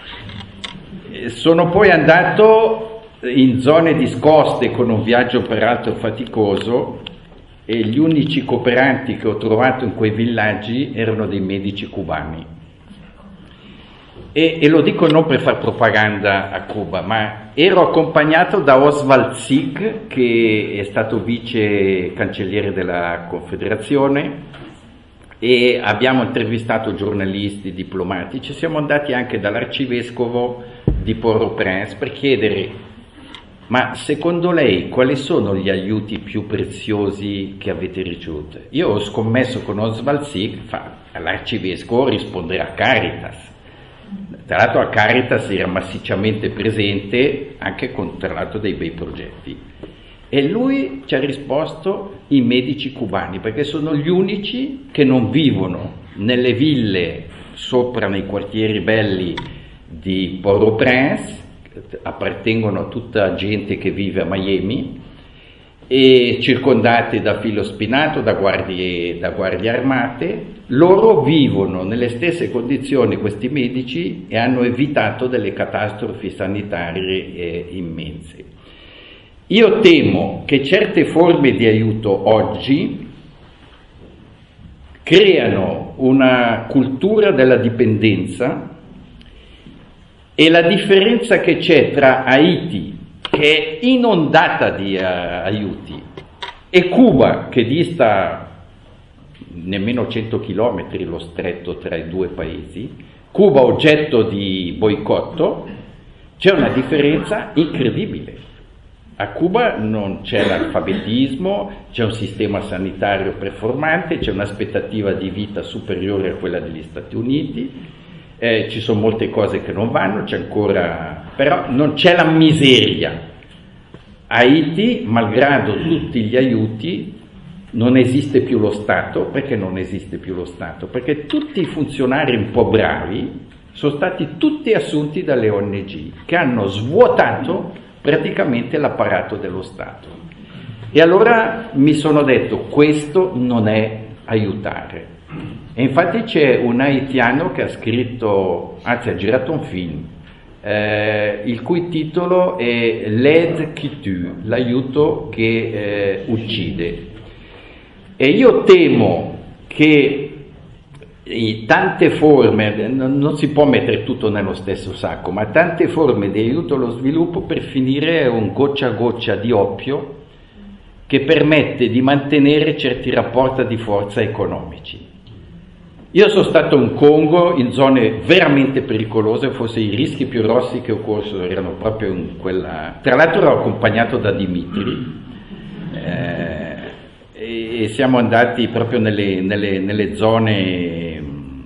Sono poi andato in zone discoste con un viaggio peraltro faticoso, e gli unici cooperanti che ho trovato in quei villaggi erano dei medici cubani. E, e lo dico non per far propaganda a Cuba, ma ero accompagnato da Oswald Sieg, che è stato vice cancelliere della Confederazione, e abbiamo intervistato giornalisti, diplomatici. Siamo andati anche dall'arcivescovo di Port-au-Prince per chiedere: ma secondo lei quali sono gli aiuti più preziosi che avete ricevuto? Io ho scommesso con Oswald Sieg, fa, l'arcivescovo risponderà Caritas. Tra l'altro a Caritas era massicciamente presente, anche con tra l'altro dei bei progetti. E lui ci ha risposto: i medici cubani, perché sono gli unici che non vivono nelle ville sopra nei quartieri belli di Port-au-Prince, appartengono a tutta gente che vive a Miami, e circondati da filo spinato, da guardie, da guardie armate. Loro vivono nelle stesse condizioni, questi medici, e hanno evitato delle catastrofi sanitarie eh, immense. Io temo che certe forme di aiuto oggi creano una cultura della dipendenza, e la differenza che c'è tra Haiti, che è inondata di uh, aiuti, e Cuba, che dista nemmeno cento chilometri lo stretto tra i due paesi, Cuba oggetto di boicotto, c'è una differenza incredibile. A Cuba non c'è l'alfabetismo, c'è un sistema sanitario performante, c'è un'aspettativa di vita superiore a quella degli Stati Uniti, eh, ci sono molte cose che non vanno, c'è ancora, però non c'è la miseria. Haiti, malgrado tutti gli aiuti, non esiste più lo Stato. Perché non esiste più lo Stato? Perché tutti i funzionari un po' bravi sono stati tutti assunti dalle O N G, che hanno svuotato praticamente l'apparato dello Stato. E allora mi sono detto: questo non è aiutare. E infatti c'è un haitiano che ha scritto, anzi ha girato un film, eh, il cui titolo è L'aide qui tue, l'aiuto che eh, uccide. E io temo che tante forme, non si può mettere tutto nello stesso sacco, ma tante forme di aiuto allo sviluppo per finire è un goccia a goccia di oppio che permette di mantenere certi rapporti di forza economici. Io sono stato in Congo, in zone veramente pericolose, forse i rischi più grossi che ho corso erano proprio in quella... Tra l'altro ero accompagnato da Dimitri, eh, e siamo andati proprio nelle, nelle, nelle zone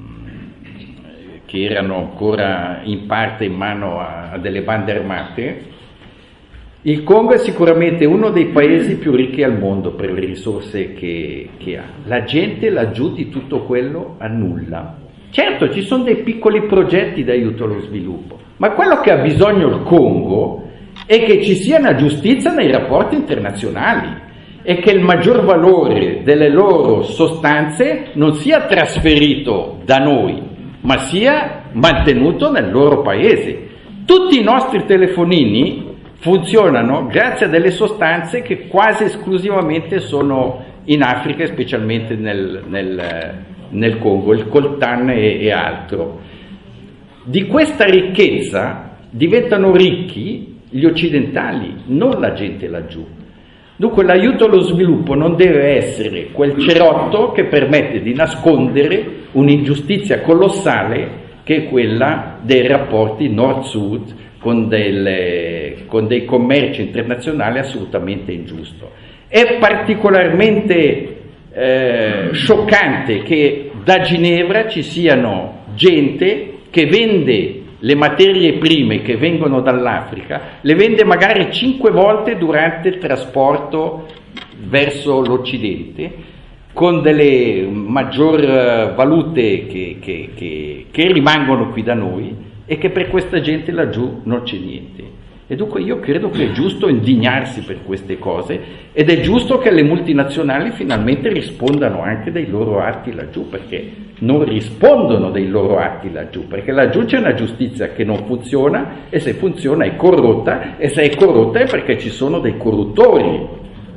che erano ancora in parte in mano a, a delle bande armate. Il Congo è sicuramente uno dei paesi più ricchi al mondo per le risorse che, che ha. La gente laggiù di tutto quello ha nulla. Certo, ci sono dei piccoli progetti di aiuto allo sviluppo, ma quello che ha bisogno il Congo è che ci sia una giustizia nei rapporti internazionali e che il maggior valore delle loro sostanze non sia trasferito da noi, ma sia mantenuto nel loro paese. Tutti i nostri telefonini funzionano grazie a delle sostanze che quasi esclusivamente sono in Africa, specialmente nel, nel, nel Congo, il coltan e, e altro. Di questa ricchezza diventano ricchi gli occidentali, non la gente laggiù. Dunque l'aiuto allo sviluppo non deve essere quel cerotto che permette di nascondere un'ingiustizia colossale che è quella dei rapporti nord-sud con, delle, con dei commerci internazionali assolutamente ingiusto. È particolarmente eh, scioccante che da Ginevra ci siano gente che vende le materie prime che vengono dall'Africa, le vende magari cinque volte durante il trasporto verso l'Occidente, con delle maggior valute che, che, che, che rimangono qui da noi, e che per questa gente laggiù non c'è niente. E dunque io credo che è giusto indignarsi per queste cose, ed è giusto che le multinazionali finalmente rispondano anche dei loro atti laggiù, perché non rispondono dei loro atti laggiù, perché laggiù c'è una giustizia che non funziona, e se funziona è corrotta, e se è corrotta è perché ci sono dei corruttori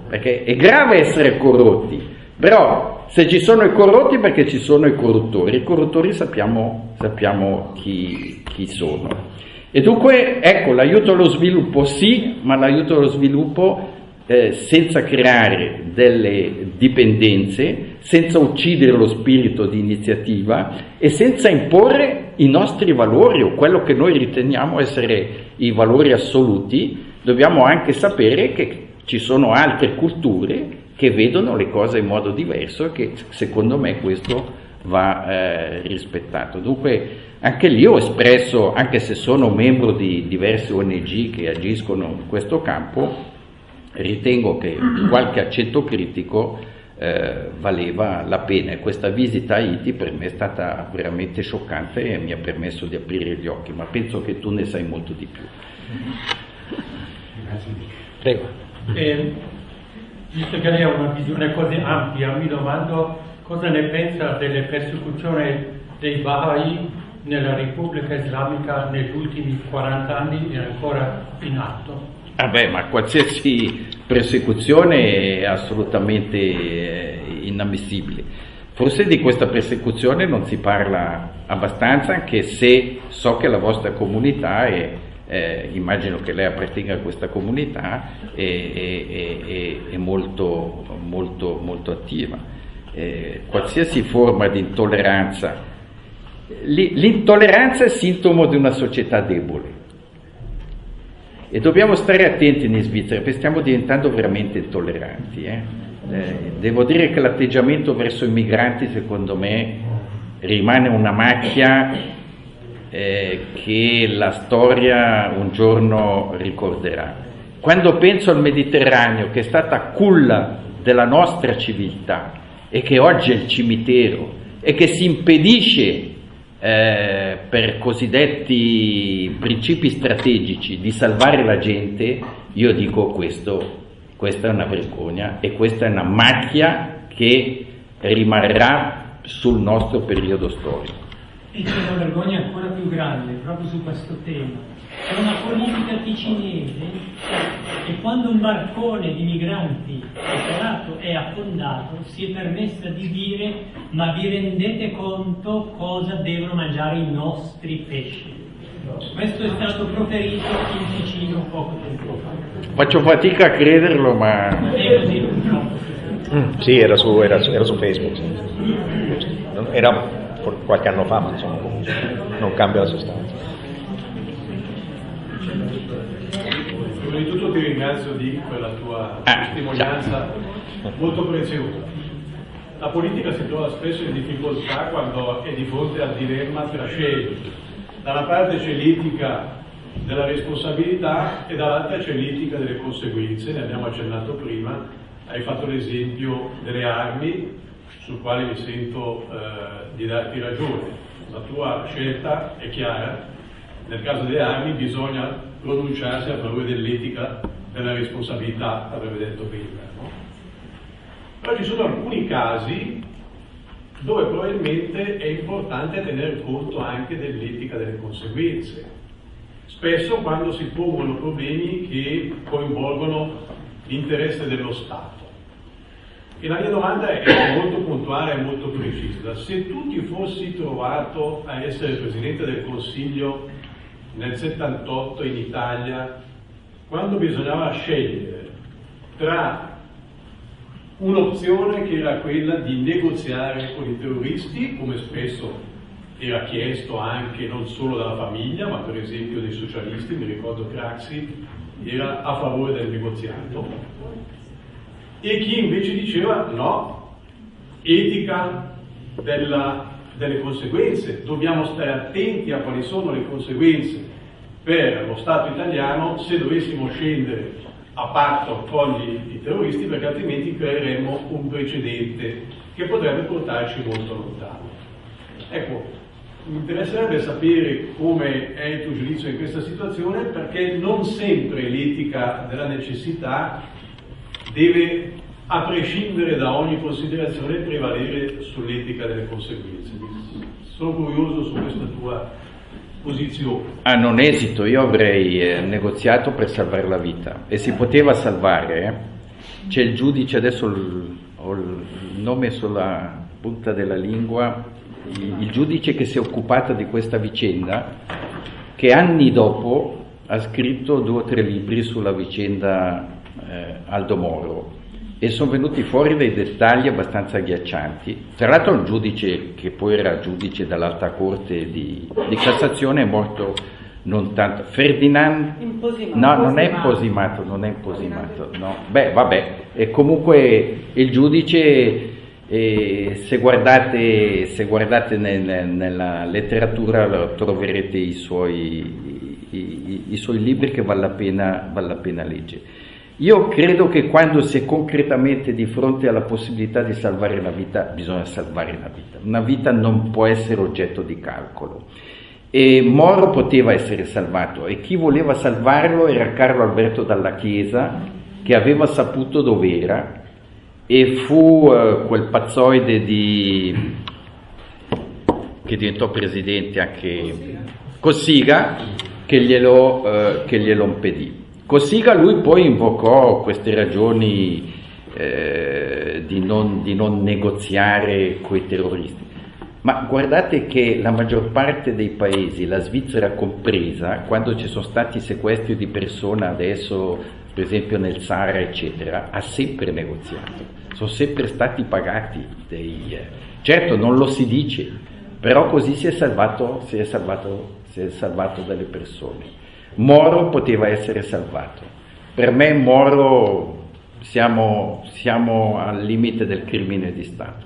perché è grave essere corrotti, però se ci sono i corrotti perché ci sono i corruttori, i corruttori sappiamo, sappiamo chi, chi sono. E dunque, ecco, l'aiuto allo sviluppo sì, ma l'aiuto allo sviluppo eh, senza creare delle dipendenze, senza uccidere lo spirito di iniziativa e senza imporre i nostri valori o quello che noi riteniamo essere i valori assoluti. Dobbiamo anche sapere che ci sono altre culture che vedono le cose in modo diverso e che secondo me questo va eh, rispettato. Dunque anche lì ho espresso, anche se sono membro di diverse O N G che agiscono in questo campo, ritengo che qualche accetto critico eh, valeva la pena, e questa visita a Haiti per me è stata veramente scioccante e mi ha permesso di aprire gli occhi, ma penso che tu ne sai molto di più. Prego. Eh, visto che lei ha una visione così ampia, mi domando cosa ne pensa delle persecuzioni dei Bahá'í nella Repubblica Islamica negli ultimi quaranta anni e ancora in atto. Ah beh, ma qualsiasi persecuzione è assolutamente eh, inammissibile. Forse di questa persecuzione non si parla abbastanza, anche se so che la vostra comunità è, eh, immagino che lei appartenga a questa comunità, è, è, è, è molto, molto, molto attiva. Eh, qualsiasi forma di intolleranza, l'intolleranza è sintomo di una società debole. E dobbiamo stare attenti in Svizzera, perché stiamo diventando veramente intolleranti. Eh? Eh, devo dire che l'atteggiamento verso i migranti, secondo me, rimane una macchia eh, che la storia un giorno ricorderà. Quando penso al Mediterraneo, che è stata culla della nostra civiltà e che oggi è il cimitero e che si impedisce Eh, per cosiddetti principi strategici di salvare la gente, io dico questo, questa è una vergogna e questa è una macchia che rimarrà sul nostro periodo storico. E c'è una vergogna ancora più grande proprio su questo tema. C'è una politica ticinese che quando un barcone di migranti preparato è affondato si è permessa di dire: ma vi rendete conto cosa devono mangiare i nostri pesci? Questo è stato proferito in Ticino poco tempo fa. Faccio fatica a crederlo, ma... È così, purtroppo. Mm, sì, era su, era, su, era su Facebook. Sì. Era qualche anno fa, ma insomma comunque non cambia la sostanza. Prima di tutto ti ringrazio di quella tua ah, testimonianza molto preziosa. La politica si trova spesso in difficoltà quando è di fronte al dilemma tra scelte. Da una parte c'è l'etica della responsabilità e dall'altra c'è l'etica delle conseguenze, ne abbiamo accennato prima, hai fatto l'esempio delle armi, sul quale mi sento eh, di darti ragione. La tua scelta è chiara, nel caso delle armi bisogna pronunciarsi a favore dell'etica della responsabilità, avrebbe detto prima. No? Però ci sono alcuni casi dove probabilmente è importante tener conto anche dell'etica delle conseguenze, spesso quando si pongono problemi che coinvolgono l'interesse dello Stato. E la mia domanda è molto puntuale e molto precisa. Se tu ti fossi trovato a essere Presidente del Consiglio nel settantotto in Italia, quando bisognava scegliere tra un'opzione che era quella di negoziare con i terroristi, come spesso era chiesto anche non solo dalla famiglia, ma per esempio dei socialisti, mi ricordo Craxi era a favore del negoziato, e chi invece diceva no, etica della, delle conseguenze, dobbiamo stare attenti a quali sono le conseguenze per lo Stato italiano se dovessimo scendere a patto con gli, i terroristi, perché altrimenti creeremmo un precedente che potrebbe portarci molto lontano. Ecco, mi interesserebbe sapere come è il tuo giudizio in questa situazione, perché non sempre l'etica della necessità deve, a prescindere da ogni considerazione, prevalere sull'etica delle conseguenze. Sono curioso su questa tua posizione. Ah, non esito, io avrei eh, negoziato per salvare la vita, e si poteva salvare, eh? c'è il giudice, adesso il, ho il nome sulla punta della lingua, il, il giudice che si è occupato di questa vicenda, che anni dopo ha scritto due o tre libri sulla vicenda eh, Aldo Moro, e sono venuti fuori dei dettagli abbastanza agghiaccianti. Tra l'altro il giudice, che poi era giudice dall'Alta Corte di, di Cassazione, è morto non tanto. Ferdinand? Imposimato. No, non è imposimato, non è imposimato, no. Beh, vabbè, e comunque il giudice, eh, se guardate, se guardate nel, nella letteratura troverete i suoi, i, i, i suoi libri che vale la pena, vale la pena leggere. Io credo che quando si è concretamente di fronte alla possibilità di salvare una vita, bisogna salvare una vita. Una vita non può essere oggetto di calcolo. E Moro poteva essere salvato, e chi voleva salvarlo era Carlo Alberto Dalla Chiesa, che aveva saputo dov'era, e fu eh, quel pazzoide di che diventò presidente anche Cossiga che glielo, eh, che glielo impedì. Cossiga lui poi invocò queste ragioni eh, di, non, di non negoziare coi terroristi, ma guardate che la maggior parte dei paesi, la Svizzera compresa, quando ci sono stati sequestri di persona adesso, per esempio nel Sahara eccetera, ha sempre negoziato, sono sempre stati pagati dei, eh, certo non lo si dice, però così si è salvato, si è salvato, si è salvato delle persone. Moro poteva essere salvato. Per me Moro siamo, siamo al limite del crimine di Stato.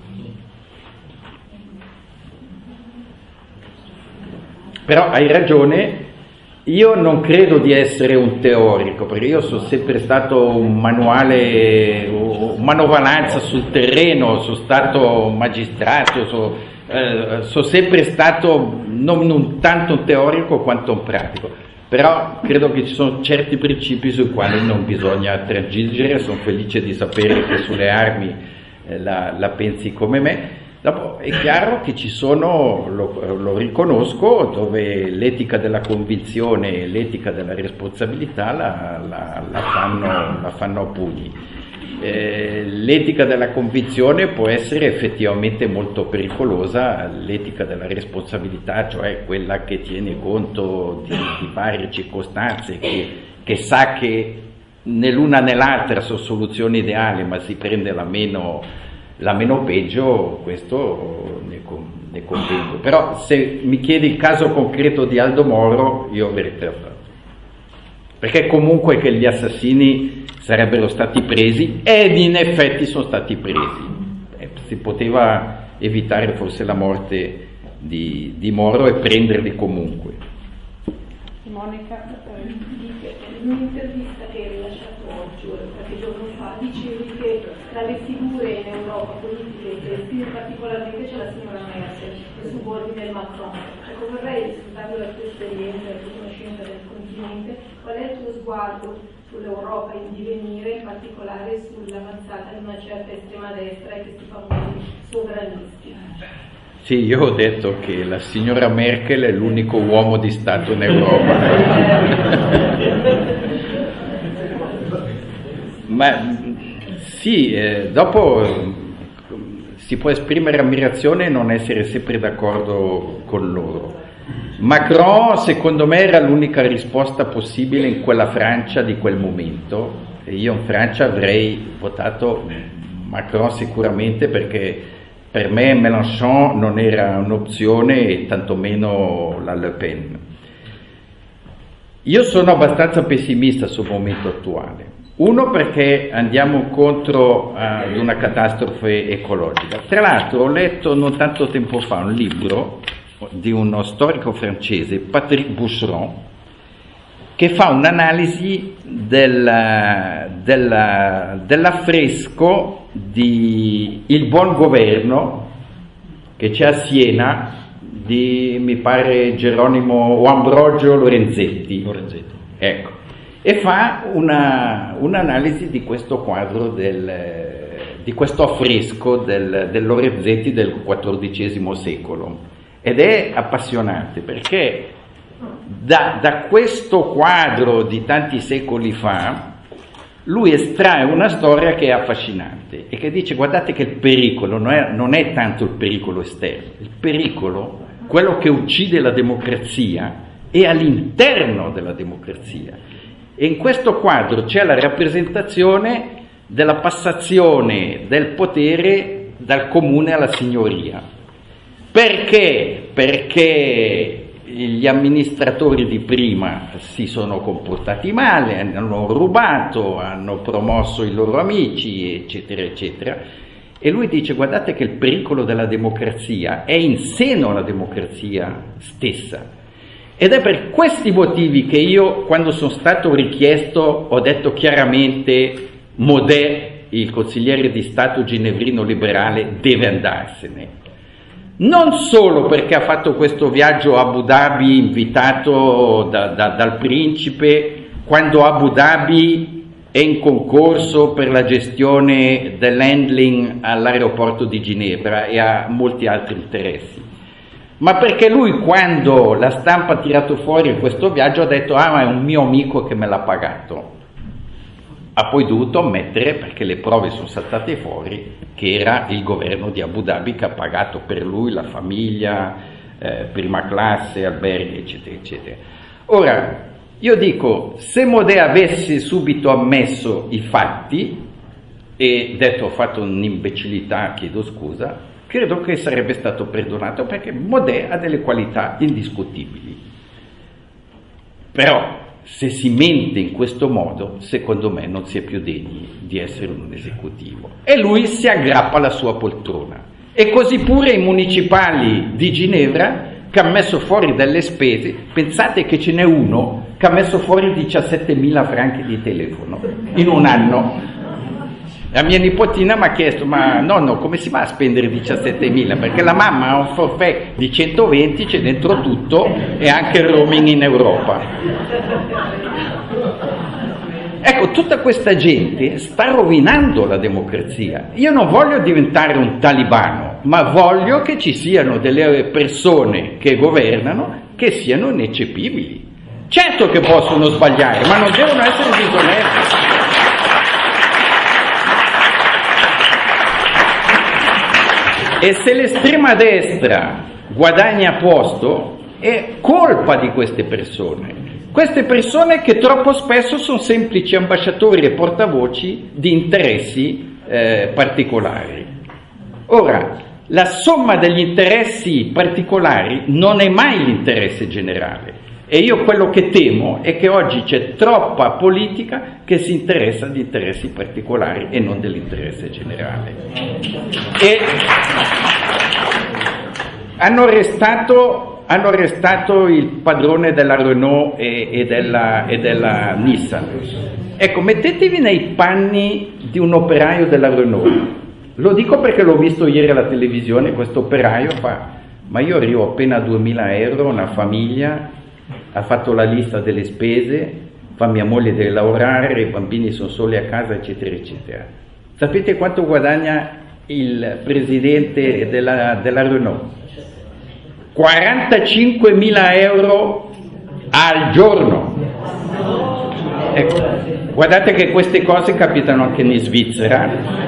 Però hai ragione, io non credo di essere un teorico, perché io sono sempre stato un manuale, un manovalanza sul terreno, sono stato magistrato, sono, eh, sono sempre stato non, non tanto un teorico quanto un pratico. Però credo che ci sono certi principi sui quali non bisogna transigere. Sono felice di sapere che sulle armi eh, la, la pensi come me. Dopo è chiaro che ci sono, lo, lo riconosco, dove l'etica della convinzione e l'etica della responsabilità la, la, la, fanno, la fanno a pugni. Eh, l'etica della convinzione può essere effettivamente molto pericolosa, l'etica della responsabilità, cioè quella che tiene conto di, di varie circostanze, che, che sa che né l'una né l'altra sono soluzioni ideali, ma si prende la meno, la meno peggio, questo ne, ne convengo. Però se mi chiedi il caso concreto di Aldo Moro, io avrei fatto, perché comunque che gli assassini sarebbero stati presi, ed in effetti sono stati presi. Eh, si poteva evitare forse la morte di, di Moro e prenderli comunque. Monica, in un'intervista che hai rilasciato oggi, qualche giorno fa, dicevi che tra le figure in Europa politiche che più particolarmente c'è la signora Merkel, che subordina il Macron. Ecco, vorrei, sfruttando la tua esperienza e la tua conoscenza del continente, qual è il tuo sguardo sull'Europa in divenire, in particolare sull'avanzata di una certa estrema destra e questi famosi sovranisti? Sì, io ho detto che la signora Merkel è l'unico uomo di Stato in Europa. Ma sì, eh, dopo eh, si può esprimere ammirazione e non essere sempre d'accordo con loro. Macron secondo me era l'unica risposta possibile in quella Francia di quel momento, e io in Francia avrei votato Macron sicuramente, perché per me Mélenchon non era un'opzione e tantomeno la Le Pen. Io sono abbastanza pessimista sul momento attuale. Uno, perché andiamo contro ad una catastrofe ecologica. Tra l'altro ho letto non tanto tempo fa un libro di uno storico francese, Patrick Boucheron, che fa un'analisi del, del, dell'affresco di Il buon governo che c'è a Siena di, mi pare, Geronimo o Ambrogio Lorenzetti, Lorenzetti. Ecco, e fa una, un'analisi di questo quadro del, di questo affresco del, del Lorenzetti del quattordicesimo secolo, ed è appassionante perché Da, da questo quadro di tanti secoli fa lui estrae una storia che è affascinante e che dice: guardate che il pericolo non è, non è tanto il pericolo esterno, il pericolo, quello che uccide la democrazia, è all'interno della democrazia. E in questo quadro c'è la rappresentazione della passazione del potere dal comune alla signoria. Perché? Perché gli amministratori di prima si sono comportati male, hanno rubato, hanno promosso i loro amici, eccetera, eccetera. E lui dice: guardate che il pericolo della democrazia è in seno alla democrazia stessa. Ed è per questi motivi che io, quando sono stato richiesto, ho detto chiaramente: Modè, il consigliere di Stato ginevrino liberale, deve andarsene. Non solo perché ha fatto questo viaggio a Abu Dhabi invitato da, da, dal principe, quando Abu Dhabi è in concorso per la gestione dell'handling all'aeroporto di Ginevra e ha molti altri interessi, ma perché lui, quando la stampa ha tirato fuori questo viaggio, ha detto: ah, ma è un mio amico che me l'ha pagato. Ha poi dovuto ammettere, perché le prove sono saltate fuori, che era il governo di Abu Dhabi che ha pagato per lui, la famiglia, eh, prima classe, alberghi, eccetera, eccetera. Ora, io dico, se Modè avesse subito ammesso i fatti e detto: ho fatto un'imbecillità, chiedo scusa, credo che sarebbe stato perdonato, perché Modè ha delle qualità indiscutibili. Però, se si mente in questo modo, secondo me non si è più degni di essere un esecutivo. E lui si aggrappa alla sua poltrona. E così pure i municipali di Ginevra, che ha messo fuori delle spese. Pensate che ce n'è uno che ha messo fuori diciassettemila franchi di telefono in un anno. La mia nipotina mi ha chiesto: ma nonno, come si va a spendere diciassettemila? Perché la mamma ha un forfait di centoventi, c'è dentro tutto e anche il roaming in Europa. Ecco, tutta questa gente sta rovinando la democrazia. Io non voglio diventare un talibano, ma voglio che ci siano delle persone che governano che siano ineccepibili. Certo che possono sbagliare, ma non devono essere disonesti. E se l'estrema destra guadagna posto, è colpa di queste persone. Queste persone che troppo spesso sono semplici ambasciatori e portavoci di interessi eh, particolari. Ora, la somma degli interessi particolari non è mai l'interesse generale. E io quello che temo è che oggi c'è troppa politica che si interessa di interessi particolari e non dell'interesse generale. E hanno arrestato, hanno arrestato il padrone della Renault e, e, della, e della Nissan. Ecco, mettetevi nei panni di un operaio della Renault. Lo dico perché l'ho visto ieri alla televisione. Questo operaio fa: ma io arrivo appena a duemila euro, una famiglia, ha fatto la lista delle spese, fa mia moglie deve lavorare, i bambini sono soli a casa, eccetera, eccetera. Sapete quanto guadagna il presidente della, della Renault? quarantacinquemila euro al giorno. Ecco, guardate che queste cose capitano anche in Svizzera.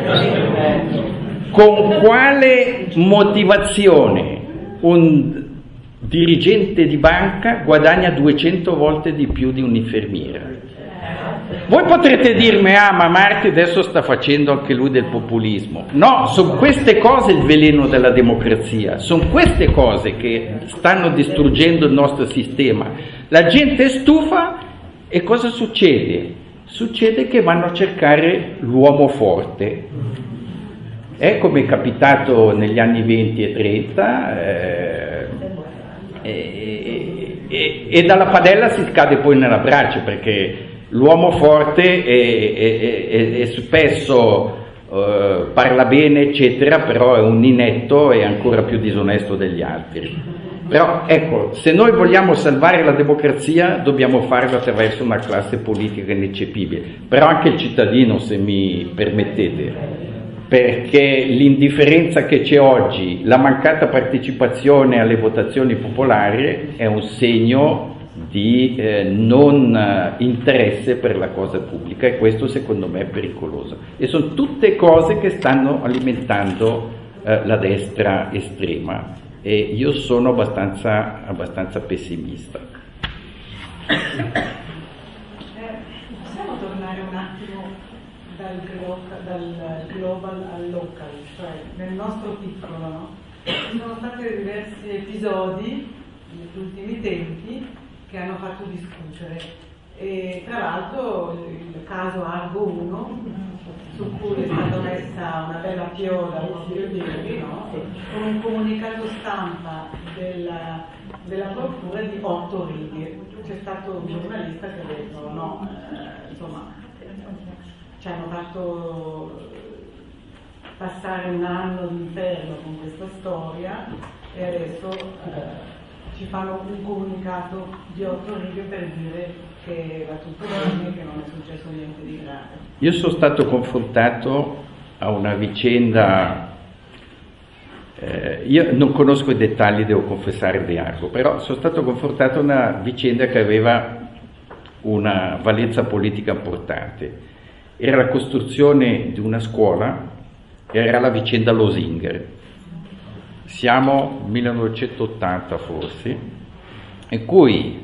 Con quale motivazione un dirigente di banca guadagna duecento volte di più di un'infermiera? Voi potrete dirmi: ah, ma Marti adesso sta facendo anche lui del populismo. No, sono queste cose il veleno della democrazia, sono queste cose che stanno distruggendo il nostro sistema. La gente è stufa e cosa succede? Succede che vanno a cercare l'uomo forte. È come è capitato negli anni venti e trenta, eh, e, e, e dalla padella si scade poi nella brace, perché l'uomo forte è, è, è, è spesso uh, parla bene, eccetera, però è un inetto e ancora più disonesto degli altri. Però ecco, se noi vogliamo salvare la democrazia dobbiamo farlo attraverso una classe politica ineccepibile, però anche il cittadino, se mi permettete, perché l'indifferenza che c'è oggi, la mancata partecipazione alle votazioni popolari è un segno di eh, non interesse per la cosa pubblica, e questo secondo me è pericoloso. E sono tutte cose che stanno alimentando eh, la destra estrema, e io sono abbastanza, abbastanza pessimista. Possiamo tornare un attimo dal, dal global al local, cioè nel nostro piccolo, no? Ci sono stati diversi episodi negli ultimi tempi che hanno fatto discutere, e tra l'altro il caso Argo uno, su cui è stata messa una bella chioda proprio ieri, no? Con un comunicato stampa della, della procura di otto righe. C'è stato un giornalista che ha detto no, eh, insomma ci hanno fatto passare un anno d'inferno con questa storia e adesso eh, ci fanno un comunicato di otto righe per dire che va tutto bene, che non è successo niente di grave. Io sono stato confrontato a una vicenda, eh, io non conosco i dettagli, devo confessare, di Argo, però sono stato confrontato a una vicenda che aveva una valenza politica importante. Era la costruzione di una scuola, era la vicenda Losinger. Siamo nel millenovecentottanta forse, in cui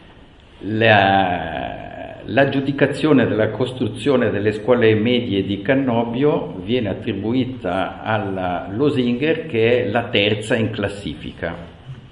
la, l'aggiudicazione della costruzione delle scuole medie di Cannobio viene attribuita alla Losinger, che è la terza in classifica.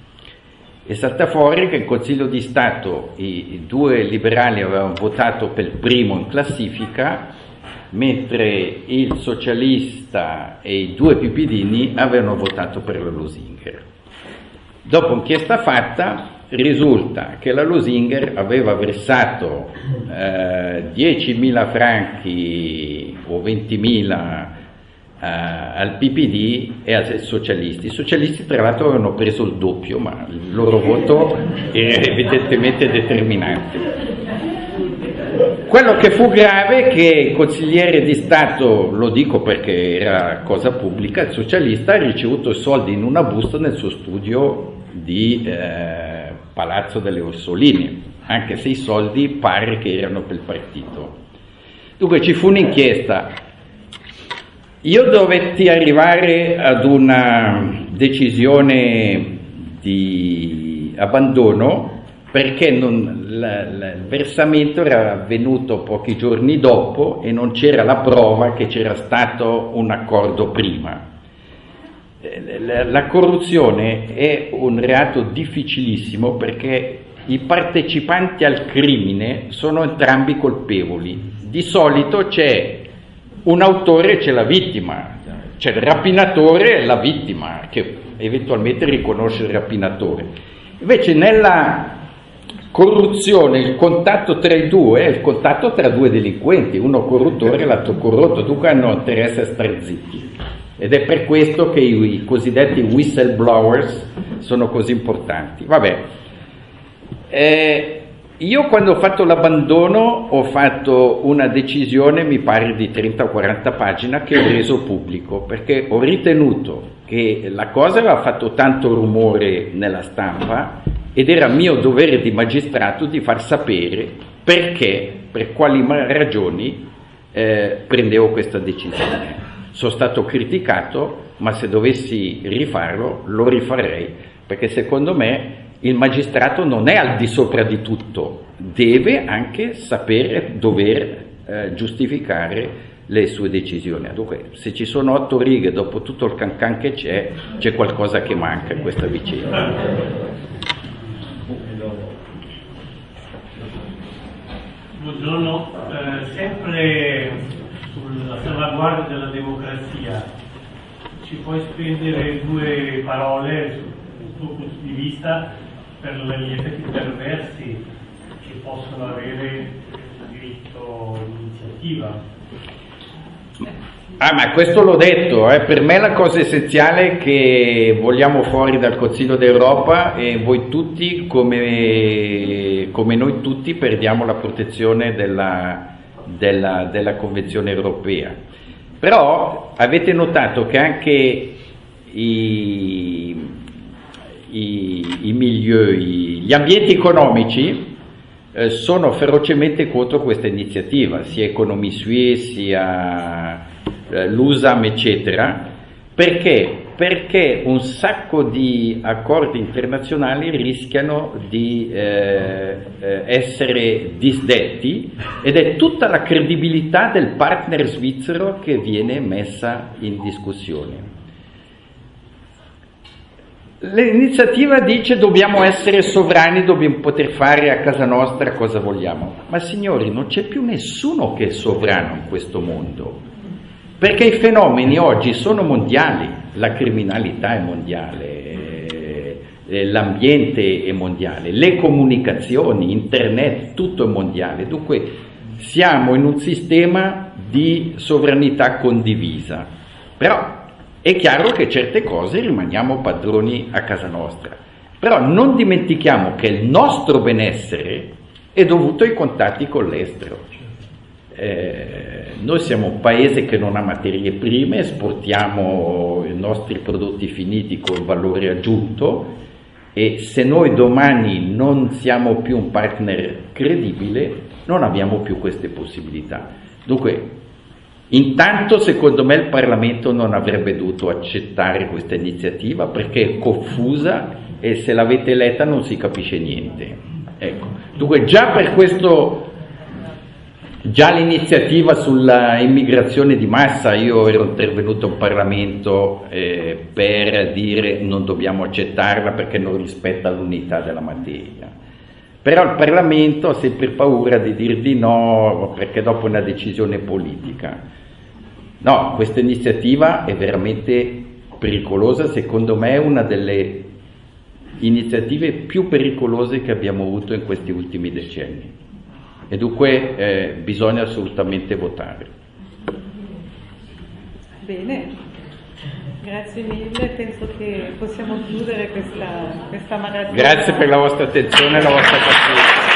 E salta fuori che il Consiglio di Stato, i, i due liberali avevano votato per il primo in classifica, mentre il socialista e i due pipidini avevano votato per la Losinger. Dopo inchiesta fatta, risulta che la Losinger aveva versato eh, diecimila franchi o ventimila eh, al P P D e ai socialisti. I socialisti tra l'altro avevano preso il doppio, ma il loro voto era evidentemente determinante. Quello che fu grave è che il consigliere di Stato, lo dico perché era cosa pubblica, il socialista ha ricevuto i soldi in una busta nel suo studio di eh, Palazzo delle Orsoline, anche se i soldi pare che erano per il partito. Dunque ci fu un'inchiesta. Io dovetti arrivare ad una decisione di abbandono perché non, la, la, il versamento era avvenuto pochi giorni dopo e non c'era la prova che c'era stato un accordo prima. La, la corruzione è un reato difficilissimo perché i partecipanti al crimine sono entrambi colpevoli. Di solito c'è un autore e c'è la vittima, c'è il rapinatore e la vittima che eventualmente riconosce il rapinatore. Invece nella corruzione il contatto tra i due è il contatto tra due delinquenti, uno corruttore e l'altro corrotto, dunque hanno interesse a star zitti. Ed è per questo che i, i cosiddetti whistleblowers sono così importanti. Vabbè, eh, io quando ho fatto l'abbandono ho fatto una decisione, mi pare di trenta o quaranta pagine, che ho reso pubblico, perché ho ritenuto che la cosa aveva fatto tanto rumore nella stampa ed era mio dovere di magistrato di far sapere perché, per quali ragioni eh, prendevo questa decisione. Sono stato criticato, ma se dovessi rifarlo, lo rifarei, perché secondo me il magistrato non è al di sopra di tutto, deve anche sapere, dover eh, giustificare le sue decisioni. Dunque, se ci sono otto righe dopo tutto il cancan che c'è, c'è qualcosa che manca in questa vicenda. Buongiorno, eh, sempre sulla salvaguardia della democrazia, ci puoi spendere due parole sul tuo punto di vista per gli effetti perversi che possono avere il diritto di iniziativa? Ah, ma questo l'ho detto, eh. Per me la cosa essenziale è che vogliamo fuori dal Consiglio d'Europa e voi tutti, come, come noi tutti, perdiamo la protezione della, della, della Convenzione Europea. Però avete notato che anche i, i, i milieu, i, gli ambienti economici eh, sono ferocemente contro questa iniziativa, sia Economie Suisse, sia eh, l'U S A M, eccetera. Perché? Perché un sacco di accordi internazionali rischiano di eh, eh, essere disdetti ed è tutta la credibilità del partner svizzero che viene messa in discussione. L'iniziativa dice dobbiamo essere sovrani, dobbiamo poter fare a casa nostra cosa vogliamo. Ma signori, non c'è più nessuno che è sovrano in questo mondo, perché i fenomeni oggi sono mondiali, la criminalità è mondiale, l'ambiente è mondiale, le comunicazioni, internet, tutto è mondiale. Dunque siamo in un sistema di sovranità condivisa, però è chiaro che certe cose rimaniamo padroni a casa nostra, però non dimentichiamo che il nostro benessere è dovuto ai contatti con l'estero. Eh, noi siamo un paese che non ha materie prime, esportiamo i nostri prodotti finiti con valore aggiunto e se noi domani non siamo più un partner credibile non abbiamo più queste possibilità. Dunque, intanto secondo me il Parlamento non avrebbe dovuto accettare questa iniziativa perché è confusa e se l'avete letta non si capisce niente. Ecco. Dunque già per questo, già l'iniziativa sulla immigrazione di massa, io ero intervenuto in Parlamento eh, per dire non dobbiamo accettarla perché non rispetta l'unità della materia. Però il Parlamento ha sempre paura di dir di no perché dopo è una decisione politica. No, questa iniziativa è veramente pericolosa, secondo me è una delle iniziative più pericolose che abbiamo avuto in questi ultimi decenni e dunque eh, bisogna assolutamente votare. Bene, grazie mille, penso che possiamo chiudere questa, questa maratona. Grazie per la vostra attenzione e la vostra pazienza.